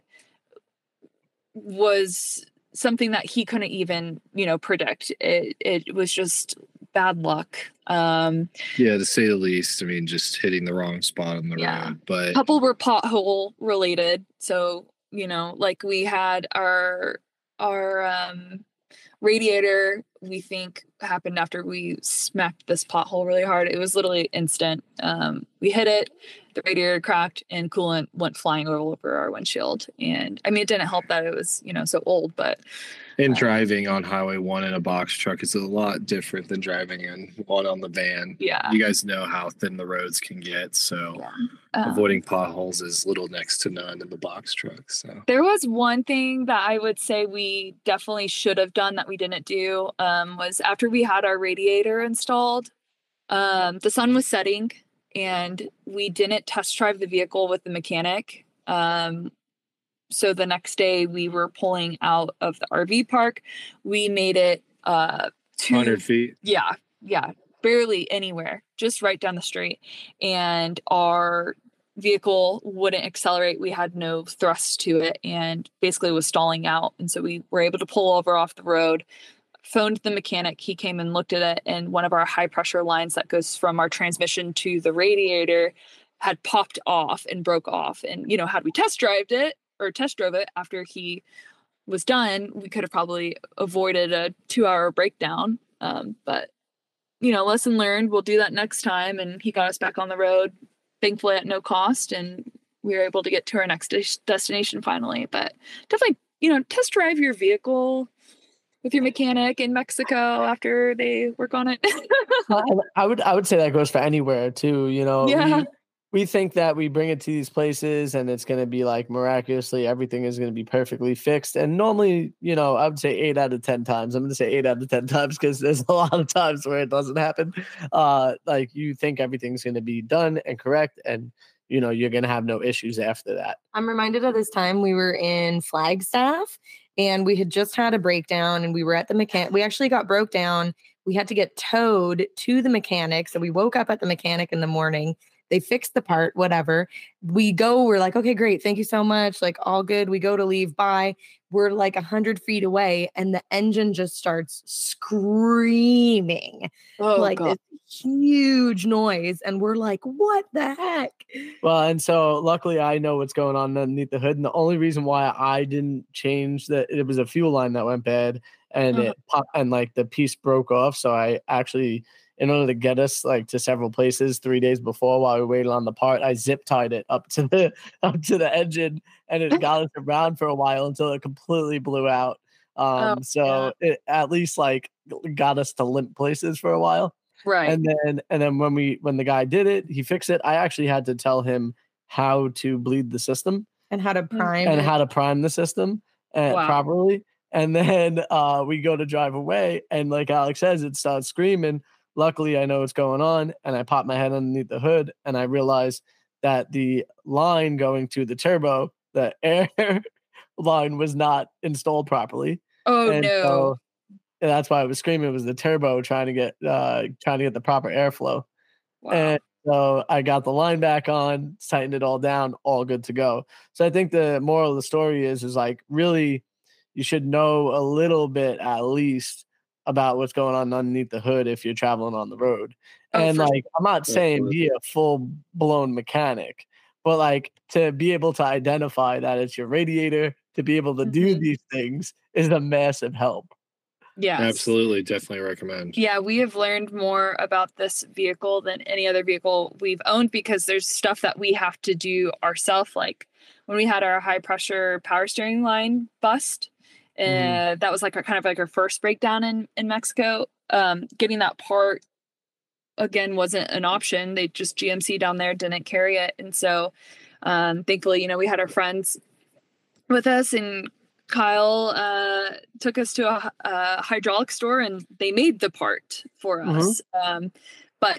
was something that he couldn't even, predict. It was just bad luck. Yeah, to say the least. I mean, just hitting the wrong spot on the road. But a couple were pothole related. So, we had our radiator, we think, happened after we smacked this pothole really hard. It was literally instant. We hit it, the radiator cracked, and coolant went flying all over our windshield. And I mean, it didn't help that it was, so old, but. And driving on Highway 1 in a box truck is a lot different than driving in one on the van. Yeah. You guys know how thin the roads can get. So avoiding potholes is little next to none in the box truck. So there was one thing that I would say we definitely should have done that we didn't do, was after we had our radiator installed, the sun was setting and we didn't test drive the vehicle with the mechanic. So the next day we were pulling out of the RV park. We made it 200 feet. Yeah. Barely anywhere, just right down the street. And our vehicle wouldn't accelerate. We had no thrust to it and basically was stalling out. And so we were able to pull over off the road, phoned the mechanic. He came and looked at it, and one of our high pressure lines that goes from our transmission to the radiator had popped off and broke off. And, had we test drove it after he was done, we could have probably avoided a 2-hour breakdown. But, lesson learned, we'll do that next time. And he got us back on the road, thankfully at no cost. And we were able to get to our next destination finally. But definitely, test drive your vehicle with your mechanic in Mexico after they work on it. I would say that goes for anywhere too, Yeah. We think that we bring it to these places and it's going to be miraculously everything is going to be perfectly fixed. And normally, I would say 8 out of 10 times. I'm going to say 8 out of 10 times because there's a lot of times where it doesn't happen. You think everything's going to be done and correct, and you're going to have no issues after that. I'm reminded of this time we were in Flagstaff and we had just had a breakdown and we were at the mechanic. We actually got broke down. We had to get towed to the mechanic. So we woke up at the mechanic in the morning. They fixed the part, whatever. We're like, okay, great. Thank you so much. All good. We go to leave. Bye. We're 100 feet away and the engine just starts screaming. God. This huge noise. And we're like, what the heck? Well, and so luckily I know what's going on underneath the hood. And the only reason why I didn't change it was a fuel line that went bad and it popped and the piece broke off. So I actually, in order to get us to several places 3 days before while we waited on the part, I zip tied it up to the engine, and it got us around for a while until it completely blew out. It at least got us to limp places for a while. Right. And then when the guy did it, he fixed it. I actually had to tell him how to bleed the system and how to prime the system properly. And then we go to drive away, and like Alex says, it starts screaming. Luckily, I know what's going on, and I pop my head underneath the hood, and I realize that the line going to the turbo, the air line, was not installed properly. Oh, and no! So, and that's why I was screaming. It was the turbo trying to get the proper airflow. Wow. And so I got the line back on, tightened it all down, all good to go. So I think the moral of the story is really, you should know a little bit at least about what's going on underneath the hood if you're traveling on the road. And I'm not saying be a full blown mechanic, but like to be able to identify that it's your radiator, to be able to do these things is a massive help. Yes. Absolutely. Definitely recommend. Yeah, we have learned more about this vehicle than any other vehicle we've owned because there's stuff that we have to do ourselves. Like when we had our high pressure power steering line bust, that was like our first breakdown in Mexico. Getting that part again wasn't an option. They just GMC down there didn't carry it. And so thankfully, we had our friends with us, and Kyle took us to a hydraulic store and they made the part for us. But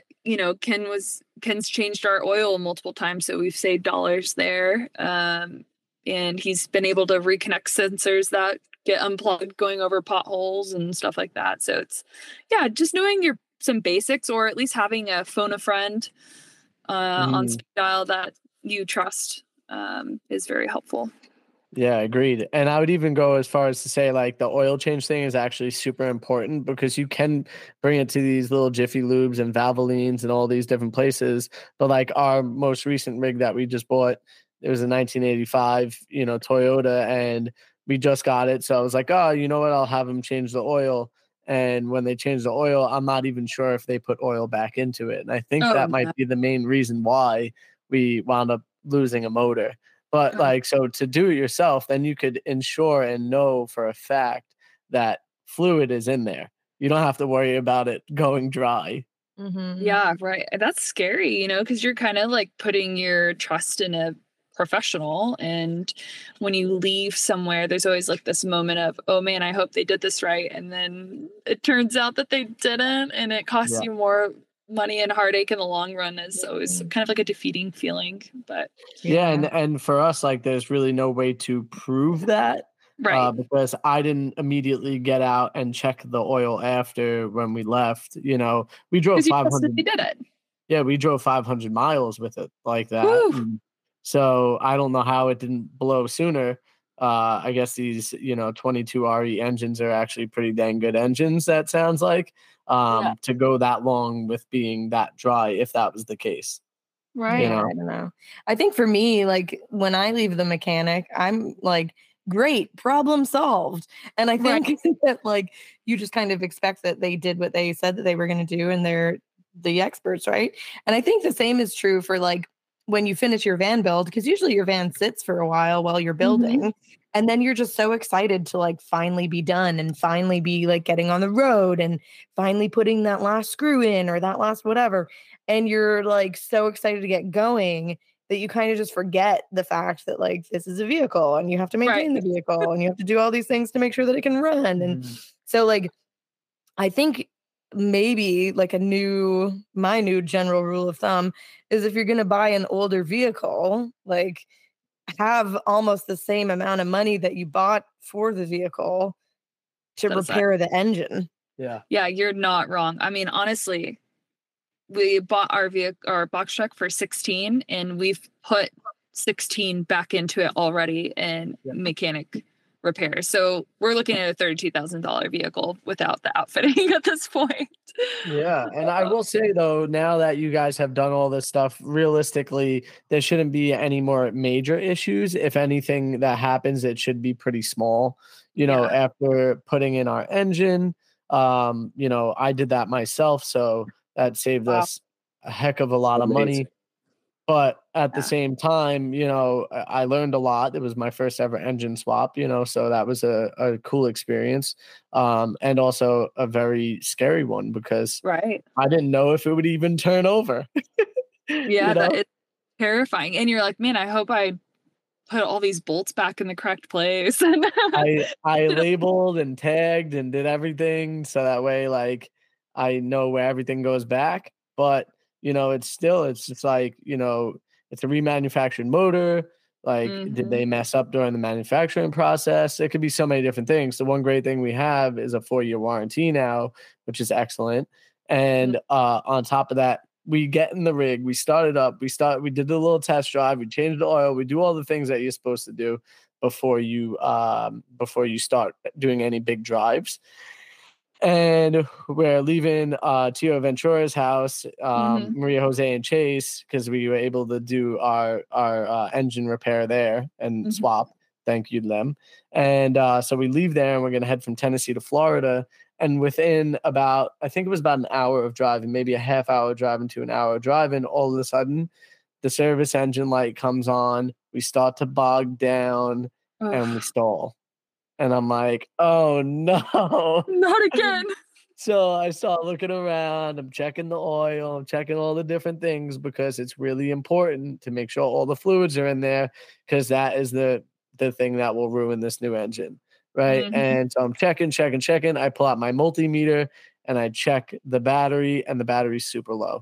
Ken's changed our oil multiple times, so we've saved dollars there. And he's been able to reconnect sensors that get unplugged going over potholes and stuff like that. So it's just knowing some basics, or at least having a phone a friend on speed dial that you trust is very helpful. Yeah, agreed. And I would even go as far as to say like the oil change thing is actually super important because you can bring it to these little Jiffy Lubes and Valvolines and all these different places. But like our most recent rig that we just bought, it was a 1985, Toyota, and we just got it. So I was like, oh, you know what? I'll have them change the oil. And when they change the oil, I'm not even sure if they put oil back into it. And I think that might be the main reason why we wound up losing a motor. But so to do it yourself, then you could ensure and know for a fact that fluid is in there. You don't have to worry about it going dry. Yeah, right. That's scary, because you're kind of like putting your trust in a professional. And when you leave somewhere, there's always like this moment of, oh man, I hope they did this right. And then it turns out that they didn't, and it costs you more money and heartache in the long run. Is always kind of like a defeating feeling. But and for us, like there's really no way to prove that, right? Because I didn't immediately get out and check the oil after when we left. We drove 500. We did it. Yeah, we drove 500 miles with it like that. So I don't know how it didn't blow sooner. I guess these 22 RE engines are actually pretty dang good engines. That sounds like. To go that long with being that dry, if that was the case. Right. I don't know. I think for me, like when I leave the mechanic, I'm like, great, problem solved. And I think that like you just kind of expect that they did what they said that they were going to do, and they're the experts, right? And I think the same is true for like when you finish your van build, because usually your van sits for a while you're building. And then you're just so excited to like finally be done and finally be like getting on the road and finally putting that last screw in or that last whatever. And you're like so excited to get going that you kind of just forget the fact that like this is a vehicle and you have to maintain the vehicle and you have to do all these things to make sure that it can run. And so like, I think maybe like my new general rule of thumb is if you're going to buy an older vehicle, like have almost the same amount of money that you bought for the vehicle to repair the engine. Yeah, you're not wrong. I mean, honestly, we bought our box truck for 16, and we've put 16 back into it already in mechanic repairs. So we're looking at a $32,000 vehicle without the outfitting at this point. Yeah. And I will say though, now that you guys have done all this stuff, realistically, there shouldn't be any more major issues. If anything that happens, it should be pretty small. After putting in our engine, I did that myself. So that saved us a heck of a lot of money. But at the same time, I learned a lot. It was my first ever engine swap, so that was a cool experience. And also a very scary one because I didn't know if it would even turn over. It's terrifying. And you're like, man, I hope I put all these bolts back in the correct place. I labeled and tagged and did everything so that way, like, I know where everything goes back. But it's just like, it's a remanufactured motor. Like, did they mess up during the manufacturing process? It could be so many different things. The one great thing we have is a 4-year warranty now, which is excellent. And on top of that, we get in the rig, we started up, we did the little test drive, we changed the oil, we do all the things that you're supposed to do before you start doing any big drives. And we're leaving Tio Ventura's house, Maria Jose and Chase, because we were able to do our engine repair there and swap. Thank you to them. And so we leave there and we're going to head from Tennessee to Florida. And within about, I think it was about an hour of driving, maybe a half hour driving to an hour driving, all of a sudden the service engine light comes on. We start to bog down and we stall. And I'm like, oh no, not again. So I start looking around. I'm checking the oil. I'm checking all the different things because it's really important to make sure all the fluids are in there, because that is the thing that will ruin this new engine. Right. And so I'm checking. I pull out my multimeter and I check the battery, and the battery's super low.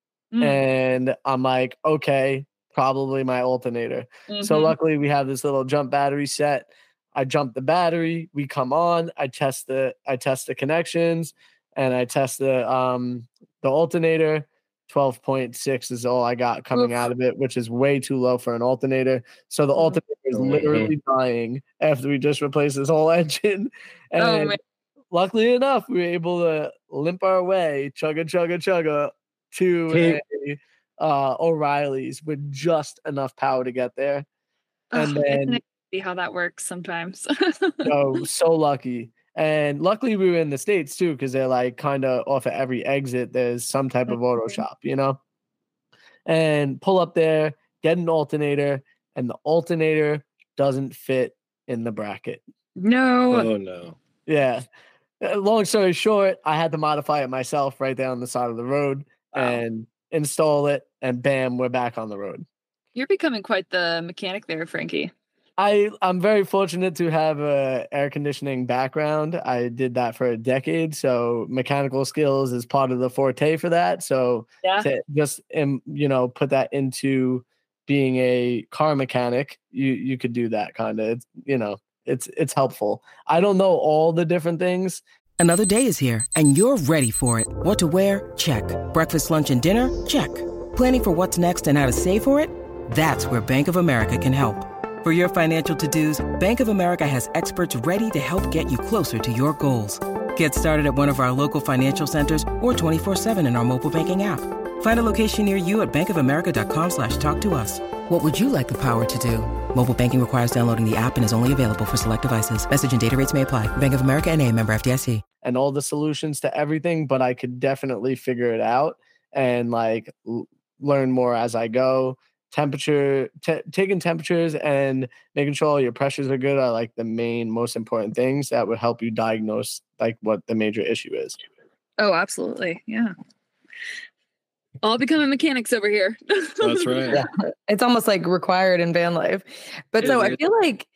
And I'm like, okay, probably my alternator. So luckily we have this little jump battery set. I jump the battery, we come on, I test the connections, and I test the alternator. 12.6 is all I got coming out of it, which is way too low for an alternator. So the alternator is literally dying after we just replaced this whole engine. And luckily enough, we were able to limp our way, chugga to O'Reilly's with just enough power to get there. And then see how that works sometimes. so lucky. And luckily we were in the States too, because they're like kind of off at every exit there's some type of auto shop, and pull up there, get an alternator, and the alternator doesn't fit in the bracket. No. Oh no. Yeah. Long story short, I had to modify it myself right there on the side of the road and install it, and bam, we're back on the road. You're becoming quite the mechanic there, Frankie. I'm very fortunate to have a air conditioning background. I did that for a decade, so mechanical skills is part of the forte for that. So to just put that into being a car mechanic, you could do that kind of. It's helpful. I don't know all the different things. Another day is here, and you're ready for it. What to wear? Check. Breakfast, lunch, and dinner? Check. Planning for what's next and how to save for it? That's where Bank of America can help. For your financial to-dos, Bank of America has experts ready to help get you closer to your goals. Get started at one of our local financial centers or 24/7 in our mobile banking app. Find a location near you at bankofamerica.com/talktous. What would you like the power to do? Mobile banking requires downloading the app and is only available for select devices. Message and data rates may apply. Bank of America NA, member FDIC. And all the solutions to everything, but I could definitely figure it out and learn more as I go. Taking temperatures and making sure all your pressures are good are like the most important things that would help you diagnose what the major issue is. Oh, absolutely. Yeah. All becoming mechanics over here. That's right. Yeah. It's almost like required in van life. But so I feel like,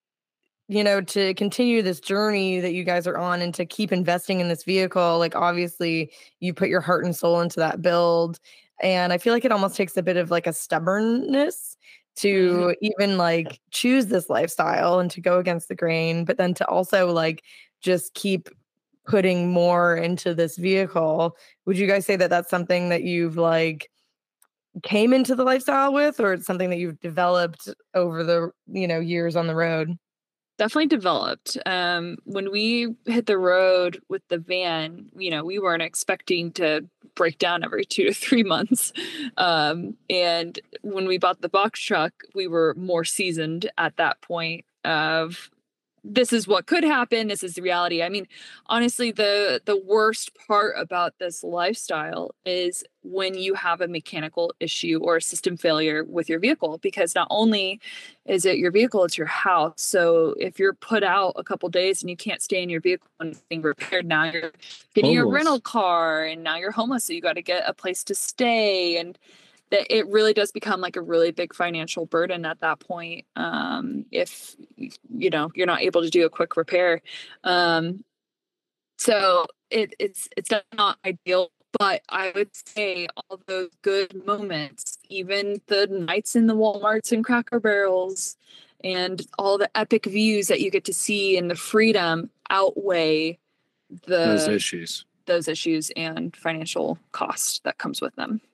to continue this journey that you guys are on and to keep investing in this vehicle, obviously you put your heart and soul into that build. And I feel like it almost takes a bit of a stubbornness to even choose this lifestyle and to go against the grain, but then to also just keep putting more into this vehicle. Would you guys say that that's something that you've came into the lifestyle with, or it's something that you've developed over the, years on the road? Definitely developed. When we hit the road with the van, we weren't expecting to break down every 2 to 3 months. And when we bought the box truck, we were more seasoned at that point of this is what could happen. This is the reality. I mean, honestly, the worst part about this lifestyle is when you have a mechanical issue or a system failure with your vehicle, because not only is it your vehicle, it's your house. So if you're put out a couple days and you can't stay in your vehicle and being repaired, now you're getting a rental car and now you're homeless. So you got to get a place to stay, and that it really does become a really big financial burden at that point. If you're not able to do a quick repair. So it's not ideal, but I would say all those good moments, even the nights in the Walmarts and Cracker Barrels and all the epic views that you get to see and the freedom outweigh those issues and financial cost that comes with them.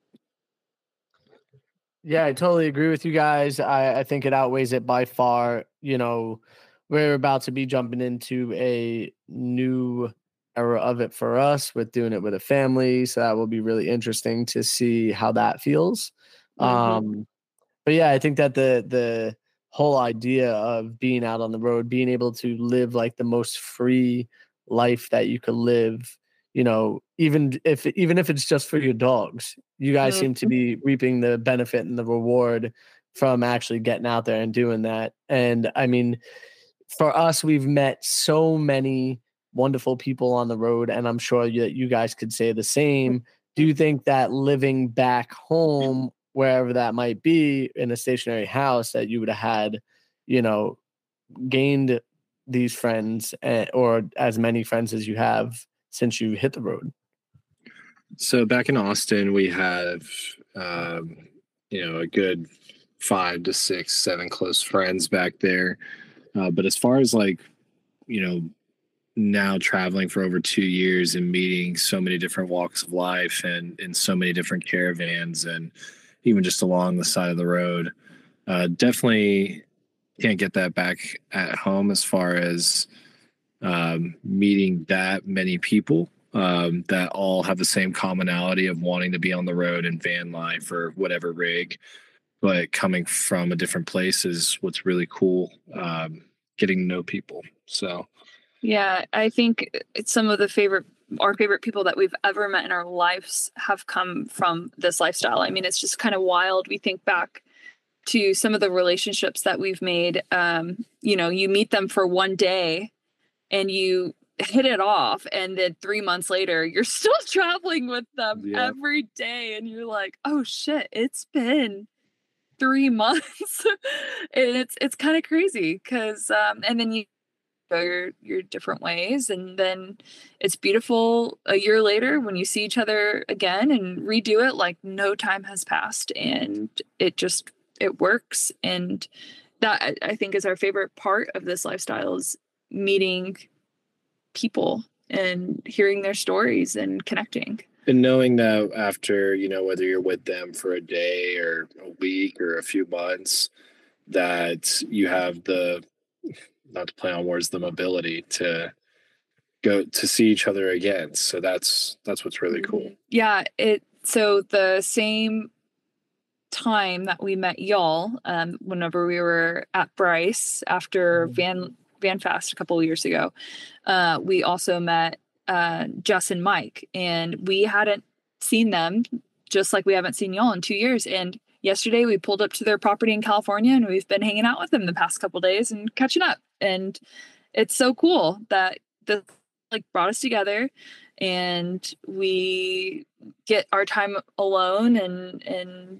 Yeah, I totally agree with you guys. I think it outweighs it by far. We're about to be jumping into a new era of it for us with doing it with a family. So that will be really interesting to see how that feels. But yeah, I think that the whole idea of being out on the road, being able to live like the most free life that you could live, you know, even if it's just for your dogs, you guys seem to be reaping the benefit and the reward from actually getting out there and doing that. And I mean, for us, we've met so many wonderful people on the road, and I'm sure that you guys could say the same. Do you think that living back home, wherever that might be, in a stationary house, that you would have had, you know, gained these friends or as many friends as you have since you hit the road? So back in Austin, we have, you know, a good 5 to 6, 7 close friends back there. But as far as like, you know, now traveling for over 2 years and meeting so many different walks of life and in so many different caravans and even just along the side of the road, definitely can't get that back at home as far as meeting that many people that all have the same commonality of wanting to be on the road and van life or whatever rig, but coming from a different place is what's really cool. Getting to know people. So yeah, I think it's some of our favorite people that we've ever met in our lives have come from this lifestyle. I mean, it's just kind of wild. We think back to some of the relationships that we've made. You know, you meet them for one day and you hit it off, and then 3 months later you're still traveling with them every day, and you're like, oh shit, it's been 3 months. And it's kind of crazy because and then you go your different ways, and then it's beautiful a year later when you see each other again and redo it like no time has passed, and it works. And that, I think, is our favorite part of this lifestyle, is meeting people and hearing their stories and connecting. And knowing that after, you know, whether you're with them for a day or a week or a few months, that you have the, not to play on words, the mobility to go to see each other again. So that's what's really cool. Yeah. So the same time that we met y'all, whenever we were at Bryce after Van Fast a couple of years ago, we also met Jess and Mike, and we hadn't seen them, just like we haven't seen y'all in 2 years. And yesterday we pulled up to their property in California, and we've been hanging out with them the past couple of days and catching up. And it's so cool that this like brought us together, and we get our time alone and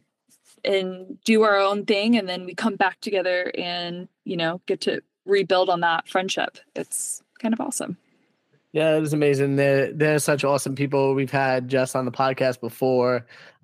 do our own thing, and then we come back together and, you know, get to rebuild on that friendship. It's kind of awesome. Yeah, it was amazing. They're such awesome people. We've had Jess on the podcast before.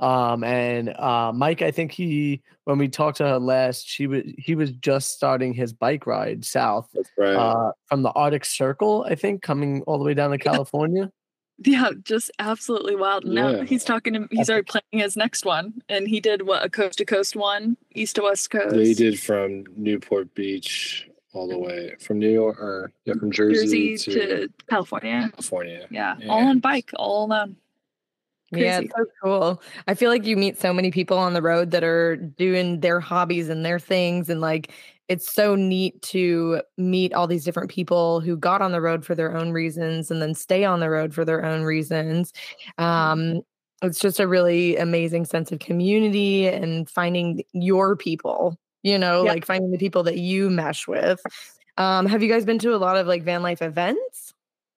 And Mike, I think when we talked to her last, he was just starting his bike ride south. That's right. From the Arctic Circle, I think, coming all the way down to California. Yeah, just absolutely wild. Now he's already planning his next one. And he did a coast to coast one, east to west coast. He did from Newport Beach all the way from New York, or from Jersey to California. Yeah, all on bike, all alone. Crazy. Yeah, it's so cool. I feel like you meet so many people on the road that are doing their hobbies and their things, and like it's so neat to meet all these different people who got on the road for their own reasons and then stay on the road for their own reasons. It's just a really amazing sense of community and finding your people, you know, like finding the people that you mesh with. Have you guys been to a lot of like van life events?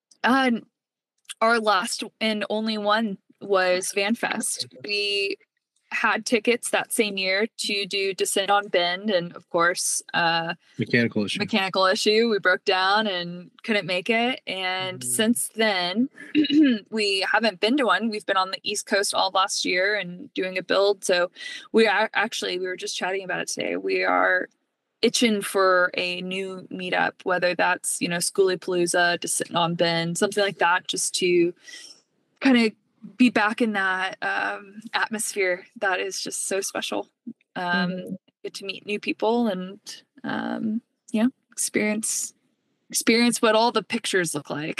Our last and only one was Van Fest. We had tickets that same year to do Descent on Bend, and of course mechanical issue, we broke down and couldn't make it. And since then we haven't been to one. We've been on the East Coast all last year and doing a build. So we were just chatting about it today. We are itching for a new meetup, whether that's, you know, Schoolypalooza, Descent on Bend, something like that, just to kind of be back in that atmosphere that is just so special. Get to meet new people and experience experience what all the pictures look like.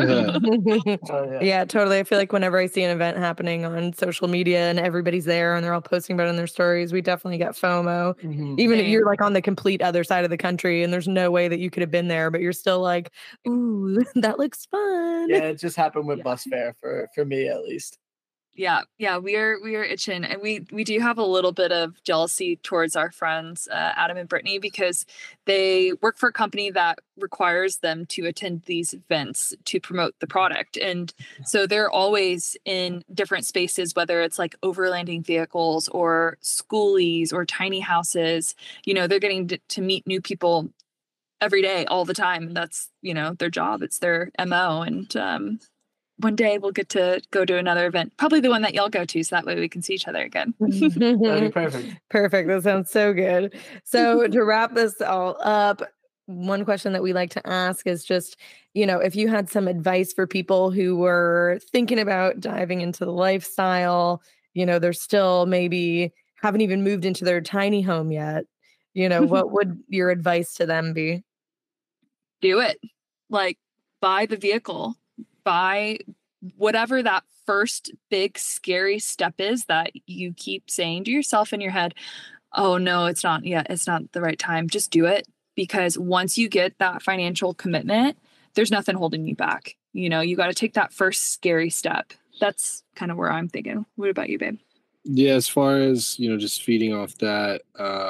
Yeah, totally. I feel like whenever I see an event happening on social media and everybody's there and they're all posting about it in their stories, we definitely get FOMO. Even if you're like on the complete other side of the country and there's no way that you could have been there, but you're still like, ooh, that looks fun. Yeah, it just happened with bus fare for me at least. Yeah, we are itching, and we do have a little bit of jealousy towards our friends Adam and Brittany, because they work for a company that requires them to attend these events to promote the product, and so they're always in different spaces, whether it's like overlanding vehicles or schoolies or tiny houses. You know, they're getting to meet new people every day, all the time. That's, you know, their job. It's their MO, and one day we'll get to go to another event, probably the one that y'all go to, so that way we can see each other again. That'd be perfect. Perfect. That sounds so good. So to wrap this all up, one question that we like to ask is just, you know, if you had some advice for people who were thinking about diving into the lifestyle, you know, they're still maybe haven't even moved into their tiny home yet, you know, what would your advice to them be? Do it. Like, buy the vehicle. Buy whatever that first big scary step is that you keep saying to yourself in your head, oh no, it's not yet. It's not the right time. Just do it, because once you get that financial commitment, there's nothing holding you back. You know, you got to take that first scary step. That's kind of where I'm thinking. What about you, babe? Yeah, as far as, you know, just feeding off that,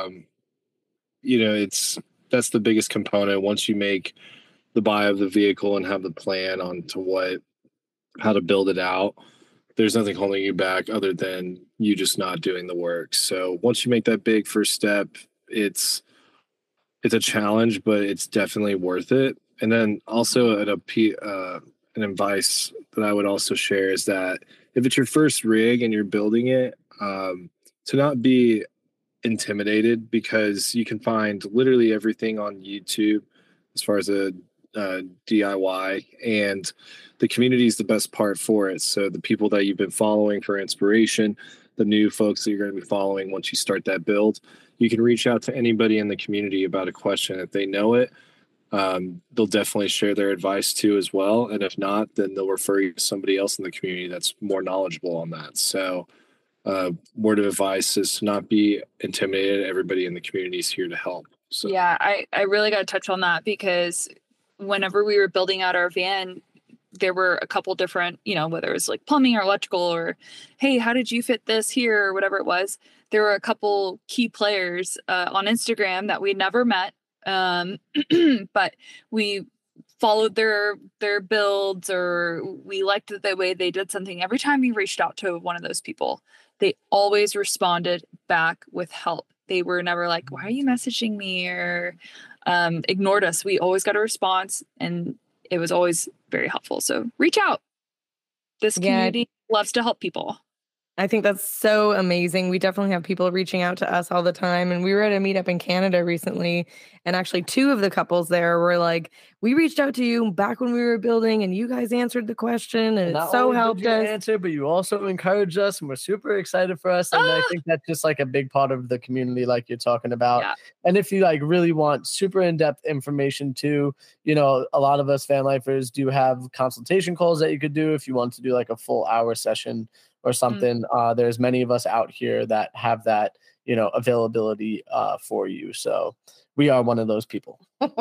you know, that's the biggest component. Once you make the buy of the vehicle and have the plan on to how to build it out, there's nothing holding you back other than you just not doing the work. So once you make that big first step, it's a challenge, but it's definitely worth it. And then also an advice that I would also share is that if it's your first rig and you're building it, to not be intimidated, because you can find literally everything on YouTube as far as a DIY, and the community is the best part for it. So the people that you've been following for inspiration, the new folks that you're going to be following once you start that build, you can reach out to anybody in the community about a question. If they know it, they'll definitely share their advice too as well. And if not, then they'll refer you to somebody else in the community that's more knowledgeable on that. So word of advice is to not be intimidated. Everybody in the community is here to help. So yeah, I really got to touch on that, because whenever we were building out our van, there were a couple different, you know, whether it was like plumbing or electrical, or, hey, how did you fit this here, or whatever it was. There were a couple key players on Instagram that we never met, but we followed their builds, or we liked the way they did something. Every time we reached out to one of those people, they always responded back with help. They were never like, why are you messaging me, or ignored us. We always got a response, and it was always very helpful. So reach out. This community loves to help people. I think that's so amazing. We definitely have people reaching out to us all the time. And we were at a meetup in Canada recently, and actually 2 of the couples there were like, we reached out to you back when we were building, and you guys answered the question, and it so helped us. Answer, but you also encouraged us, and we're super excited for us. And I think that's just like a big part of the community, like you're talking about. Yeah. And if you like really want super in-depth information too, you know, a lot of us van lifers do have consultation calls that you could do if you want to do like a full hour session or something. There's many of us out here that have that, you know, availability for you. So we are one of those people.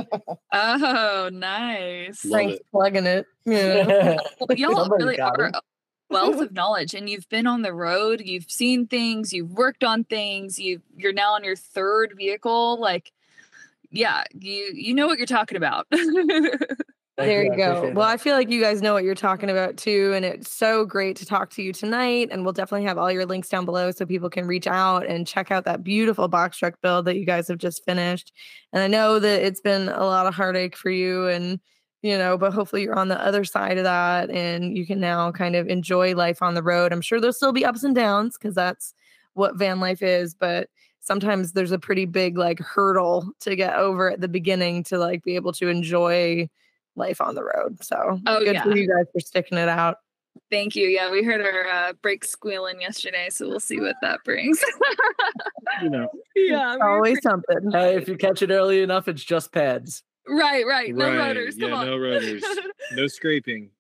Oh, nice. Thanks for plugging it. Yeah. Y'all really are a wealth of knowledge, and you've been on the road, you've seen things, you've worked on things, you're now on your 3rd vehicle. Like, yeah, you know what you're talking about. There you go. Well, I feel like you guys know what you're talking about too. And it's so great to talk to you tonight. And we'll definitely have all your links down below so people can reach out and check out that beautiful box truck build that you guys have just finished. And I know that it's been a lot of heartache for you, and, you know, but hopefully you're on the other side of that and you can now kind of enjoy life on the road. I'm sure there'll still be ups and downs, because that's what van life is. But sometimes there's a pretty big like hurdle to get over at the beginning to like be able to enjoy life on the road. So good for you guys for sticking it out. Thank you. Yeah, we heard our brakes squealing yesterday, so we'll see what that brings. You know, yeah, always something. Hey, if you catch it early enough, it's just pads. Right. No rotors. Come on. No rotors. No scraping.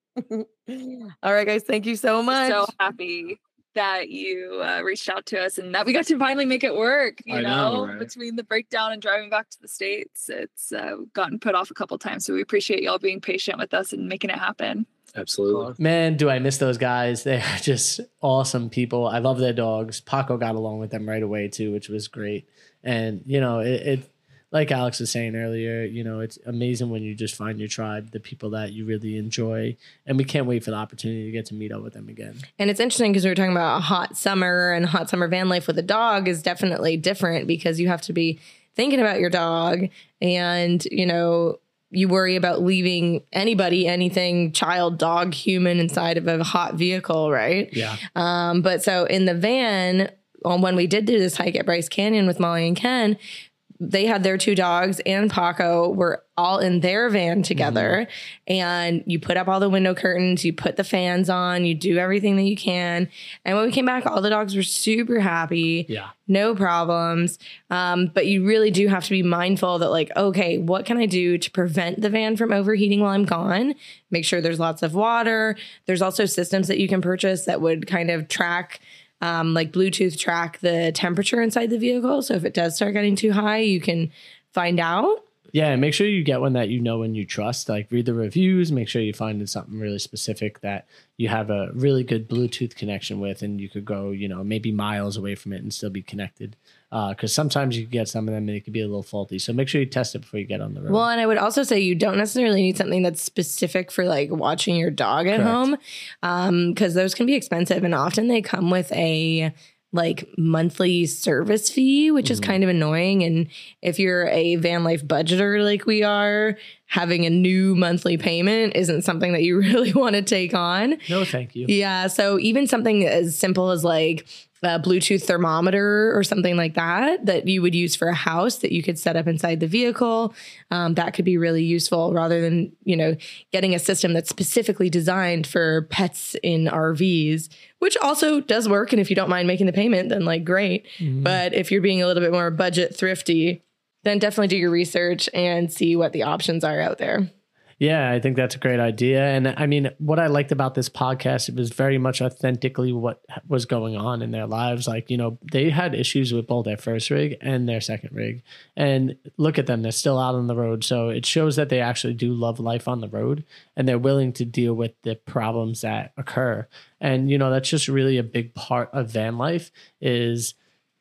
All right, guys. Thank you so much. So happy that you reached out to us and that we got to finally make it work. You know, right? Between the breakdown and driving back to the States, it's gotten put off a couple times. So we appreciate y'all being patient with us and making it happen. Absolutely. Man, do I miss those guys. They're just awesome people. I love their dogs. Paco got along with them right away too, which was great. And, you know, it like Alex was saying earlier, you know, it's amazing when you just find your tribe, the people that you really enjoy. And we can't wait for the opportunity to get to meet up with them again. And it's interesting because we were talking about a hot summer, and hot summer van life with a dog is definitely different because you have to be thinking about your dog, and, you know, you worry about leaving anybody, anything, child, dog, human inside of a hot vehicle, right? Yeah. But so in the van, when we did do this hike at Bryce Canyon with Molly and Ken, they had their 2 dogs and Paco were all in their van together. And you put up all the window curtains, you put the fans on, you do everything that you can. And when we came back, all the dogs were super happy. Yeah. No problems. But you really do have to be mindful that, like, okay, what can I do to prevent the van from overheating while I'm gone? Make sure there's lots of water. There's also systems that you can purchase that would kind of track, like Bluetooth track the temperature inside the vehicle. So if it does start getting too high, you can find out. Yeah, and make sure you get one that you know and you trust. Like, read the reviews, make sure you find something really specific that you have a really good Bluetooth connection with, and you could go, you know, maybe miles away from it and still be connected. Because sometimes you get some of them and it could be a little faulty. So make sure you test it before you get on the road. Well, and I would also say you don't necessarily need something that's specific for like watching your dog at home, because those can be expensive, and often they come with a like monthly service fee, which is kind of annoying. And if you're a van life budgeter like we are, having a new monthly payment isn't something that you really want to take on. No, thank you. Yeah. So even something as simple as like a Bluetooth thermometer or something like that you would use for a house that you could set up inside the vehicle, that could be really useful rather than, you know, getting a system that's specifically designed for pets in RVs, which also does work. And if you don't mind making the payment, then like great. But if you're being a little bit more budget thrifty, then definitely do your research and see what the options are out there. Yeah, I think that's a great idea. And I mean, what I liked about this podcast, it was very much authentically what was going on in their lives. Like, you know, they had issues with both their first rig and their second rig. And look at them, they're still out on the road. So it shows that they actually do love life on the road, and they're willing to deal with the problems that occur. And, you know, that's just really a big part of van life is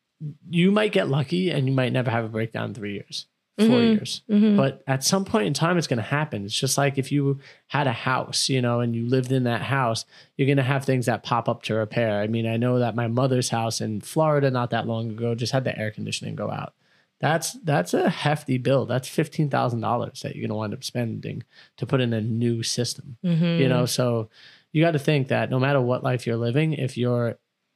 you might get lucky and you might never have a breakdown in 3 years. 4 years. But at some point in time, it's going to happen. It's just like if you had a house, you know, and you lived in that house, you're going to have things that pop up to repair. I mean, I know that my mother's house in Florida not that long ago just had the air conditioning go out. That's a hefty bill. That's $15,000 that you're going to wind up spending to put in a new system, you know? So you got to think that no matter what life you're living, if you're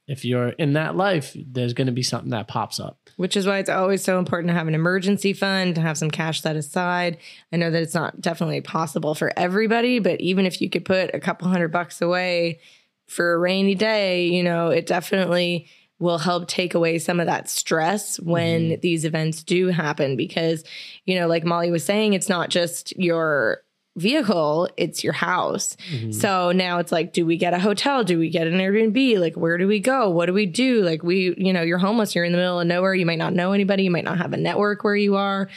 in that life, there's going to be something that pops up. Which is why it's always so important to have an emergency fund, to have some cash set aside. I know that it's not definitely possible for everybody, but even if you could put a couple $100 away for a rainy day, you know, it definitely will help take away some of that stress when these events do happen. Because, you know, like Molly was saying, it's not just your vehicle, it's your house. So now it's like, do we get a hotel? Do we get an Airbnb? Like, where do we go? What do we do? Like, you know, you're homeless, you're in the middle of nowhere, you might not know anybody, you might not have a network where you are.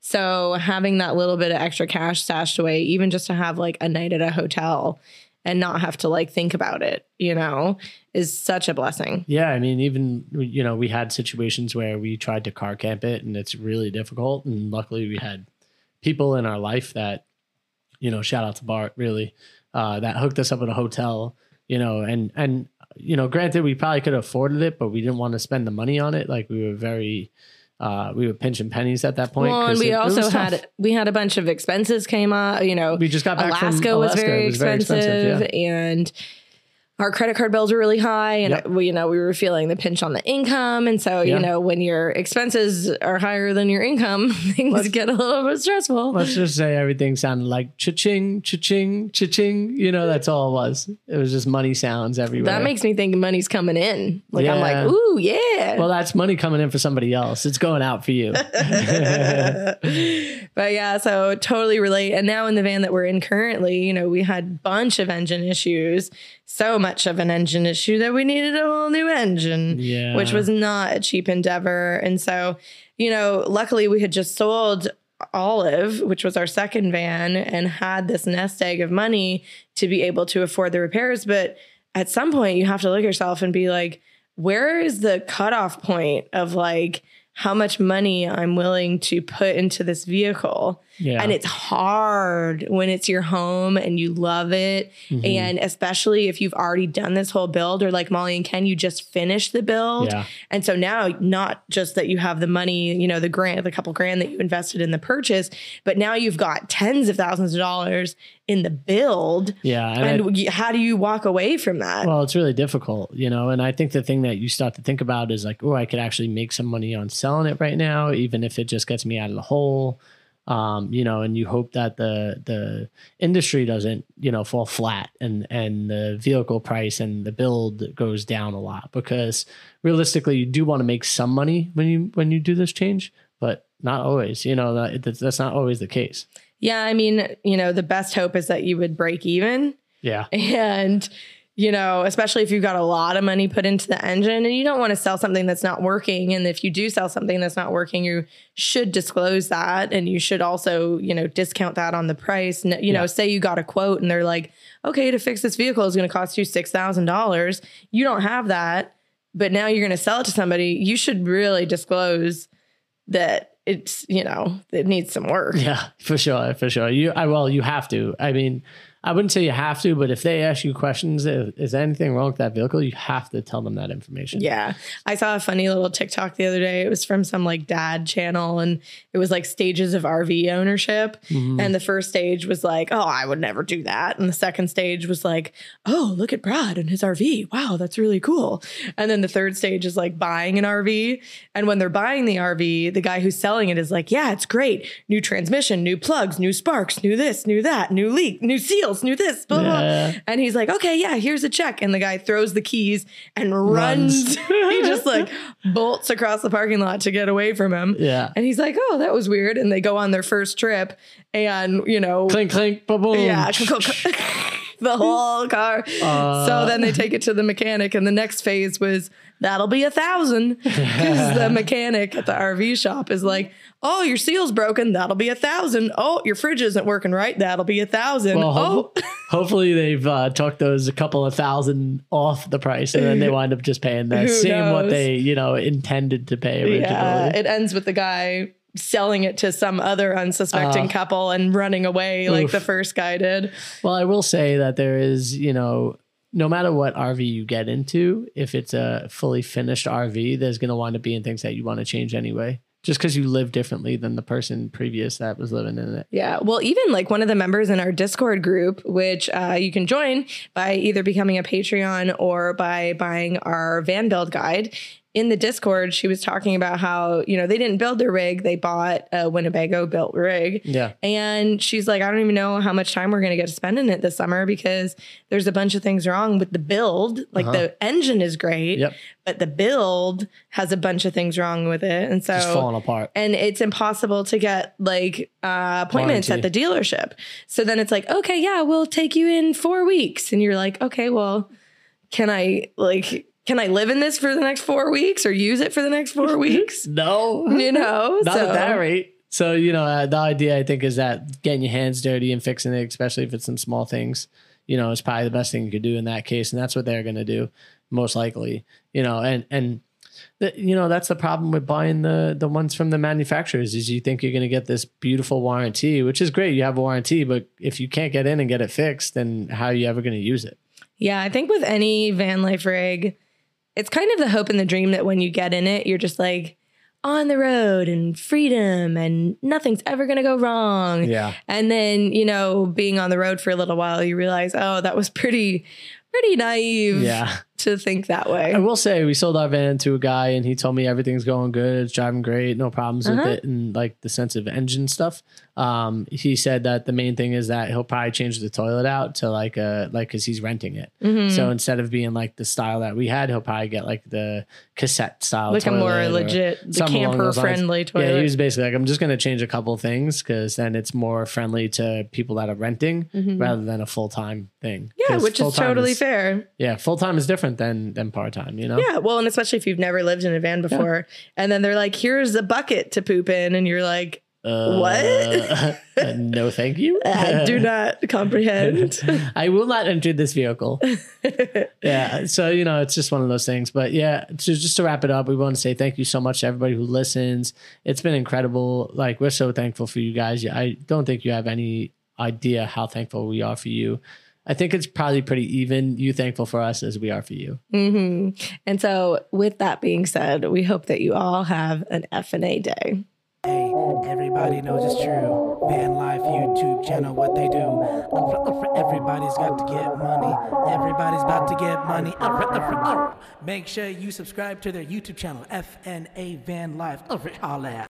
So having that little bit of extra cash stashed away, even just to have like a night at a hotel and not have to like think about it, you know, is such a blessing. Yeah. I mean, even, you know, we had situations where we tried to car camp it and it's really difficult. And luckily we had people in our life that, you know, shout out to Bart, really, that hooked us up at a hotel, you know, and, you know, granted, we probably could have afforded it, but we didn't want to spend the money on it. Like we were pinching pennies at that point. Well, and we also had a bunch of expenses came up, you know, we just got back Alaska from was very expensive. Yeah. And our credit card bills were really high, and we were feeling the pinch on the income. And so, when your expenses are higher than your income, things get a little bit stressful. Let's just say everything sounded like cha-ching, cha-ching, cha-ching. That's all it was. It was just money sounds everywhere. That makes me think money's coming in. Like, I'm like, ooh, yeah. Well, that's money coming in for somebody else. It's going out for you. But yeah, so totally relate. And now in the van that we're in currently, we had a bunch of engine issues. So much of an engine issue that we needed a whole new engine, which was not a cheap endeavor. And so, luckily we had just sold Olive, which was our second van, and had this nest egg of money to be able to afford the repairs. But at some point you have to look at yourself and be like, where is the cutoff point of like how much money I'm willing to put into this vehicle? Yeah. And it's hard when it's your home and you love it. Mm-hmm. And especially if you've already done this whole build, or like Molly and Ken, you just finished the build. Yeah. And so now, not just that you have the money, the couple grand that you invested in the purchase, but now you've got tens of thousands of dollars in the build. Yeah. And how do you walk away from that? Well, it's really difficult, and I think the thing that you start to think about is like, oh, I could actually make some money on selling it right now, even if it just gets me out of the hole. And you hope that the industry doesn't, fall flat and the vehicle price and the build goes down a lot, because realistically you do want to make some money when you do this change, but not always, that's not always the case. Yeah. I mean, the best hope is that you would break even. Yeah. And especially if you've got a lot of money put into the engine and you don't want to sell something that's not working. And if you do sell something that's not working, you should disclose that. And you should also, discount that on the price. Say you got a quote and they're like, okay, to fix this vehicle is going to cost you $6,000. You don't have that, but now you're going to sell it to somebody. You should really disclose that it's, it needs some work. Yeah, for sure. You have to. I mean, I wouldn't say you have to, but if they ask you questions, is there anything wrong with that vehicle? You have to tell them that information. Yeah. I saw a funny little TikTok the other day. It was from some like dad channel, and it was like stages of RV ownership. Mm-hmm. And the first stage was like, oh, I would never do that. And the second stage was like, oh, look at Brad and his RV. Wow, that's really cool. And then the third stage is like buying an RV. And when they're buying the RV, the guy who's selling it is like, yeah, it's great. New transmission, new plugs, new sparks, new this, new that, new leak, new seal. New this, blah, blah. And he's like, okay, yeah, here's a check. And the guy throws the keys and runs. He just like bolts across the parking lot to get away from him. Yeah. And he's like, oh, that was weird. And they go on their first trip and, clink, clink, boom, boom. Yeah. The whole car. So then they take it to the mechanic, and the next phase was, that'll be $1,000, because the mechanic at the RV shop is like, oh, your seal's broken. That'll be $1,000. Oh, your fridge isn't working right. That'll be $1,000. Well, hopefully they've took those a couple of thousand off the price, and then they wind up just paying the same what they intended to pay originally. Yeah, it ends with the guy selling it to some other unsuspecting couple and running away like the first guy did. Well, I will say that there is, no matter what RV you get into, if it's a fully finished RV, there's going to wind up being things that you want to change anyway, just because you live differently than the person previous that was living in it. Yeah. Well, even like one of the members in our Discord group, which you can join by either becoming a Patreon or by buying our van build guide. In the Discord, she was talking about how, they didn't build their rig. They bought a Winnebago built rig. Yeah. And she's like, I don't even know how much time we're going to get to spend in it this summer, because there's a bunch of things wrong with the build. Like the engine is great, but the build has a bunch of things wrong with it. And so just falling apart. And it's impossible to get like appointments at the dealership. So then it's like, okay, yeah, we'll take you in 4 weeks. And you're like, okay, well, can I live in this for the next 4 weeks or use it for the next 4 weeks? No. Not at that rate. So, the idea, I think, is that getting your hands dirty and fixing it, especially if it's some small things, is probably the best thing you could do in that case. And that's what they're going to do, most likely, and that's the problem with buying the ones from the manufacturers, is you think you're going to get this beautiful warranty, which is great. You have a warranty, but if you can't get in and get it fixed, then how are you ever going to use it? Yeah, I think with any van life rig, it's kind of the hope and the dream that when you get in it, you're just like on the road and freedom and nothing's ever going to go wrong. Yeah. And then, being on the road for a little while, you realize, oh, that was pretty pretty naive Yeah. to think that way. I will say we sold our van to a guy and he told me everything's going good. It's driving great. No problems with it. And like the sense of engine stuff. He said that the main thing is that he'll probably change the toilet out to like cause he's renting it. So instead of being like the style that we had, he'll probably get like the cassette style, like a more legit, the camper friendly toilet. Yeah. He was basically like, I'm just going to change a couple things cause then it's more friendly to people that are renting rather than a full-time thing. Yeah. Which is totally fair. Yeah. Full-time is different than part-time, you know? Yeah. Well, and especially if you've never lived in a van before and then they're like, here's a bucket to poop in. And you're like, what? No, thank you. I do not comprehend. I will not enter this vehicle. Yeah. So, you know, it's just one of those things. But yeah, just to wrap it up, we want to say thank you so much to everybody who listens. It's been incredible. Like, we're so thankful for you guys. I don't think you have any idea how thankful we are for you. I think it's probably pretty even. You thankful for us as we are for you. And so with that being said, we hope that you all have an F&A day. Hey, everybody knows it's true. Van Life YouTube channel, what they do. Everybody's got to get money. Everybody's about to get money. Make sure you subscribe to their YouTube channel, FNA Van Life. Holla.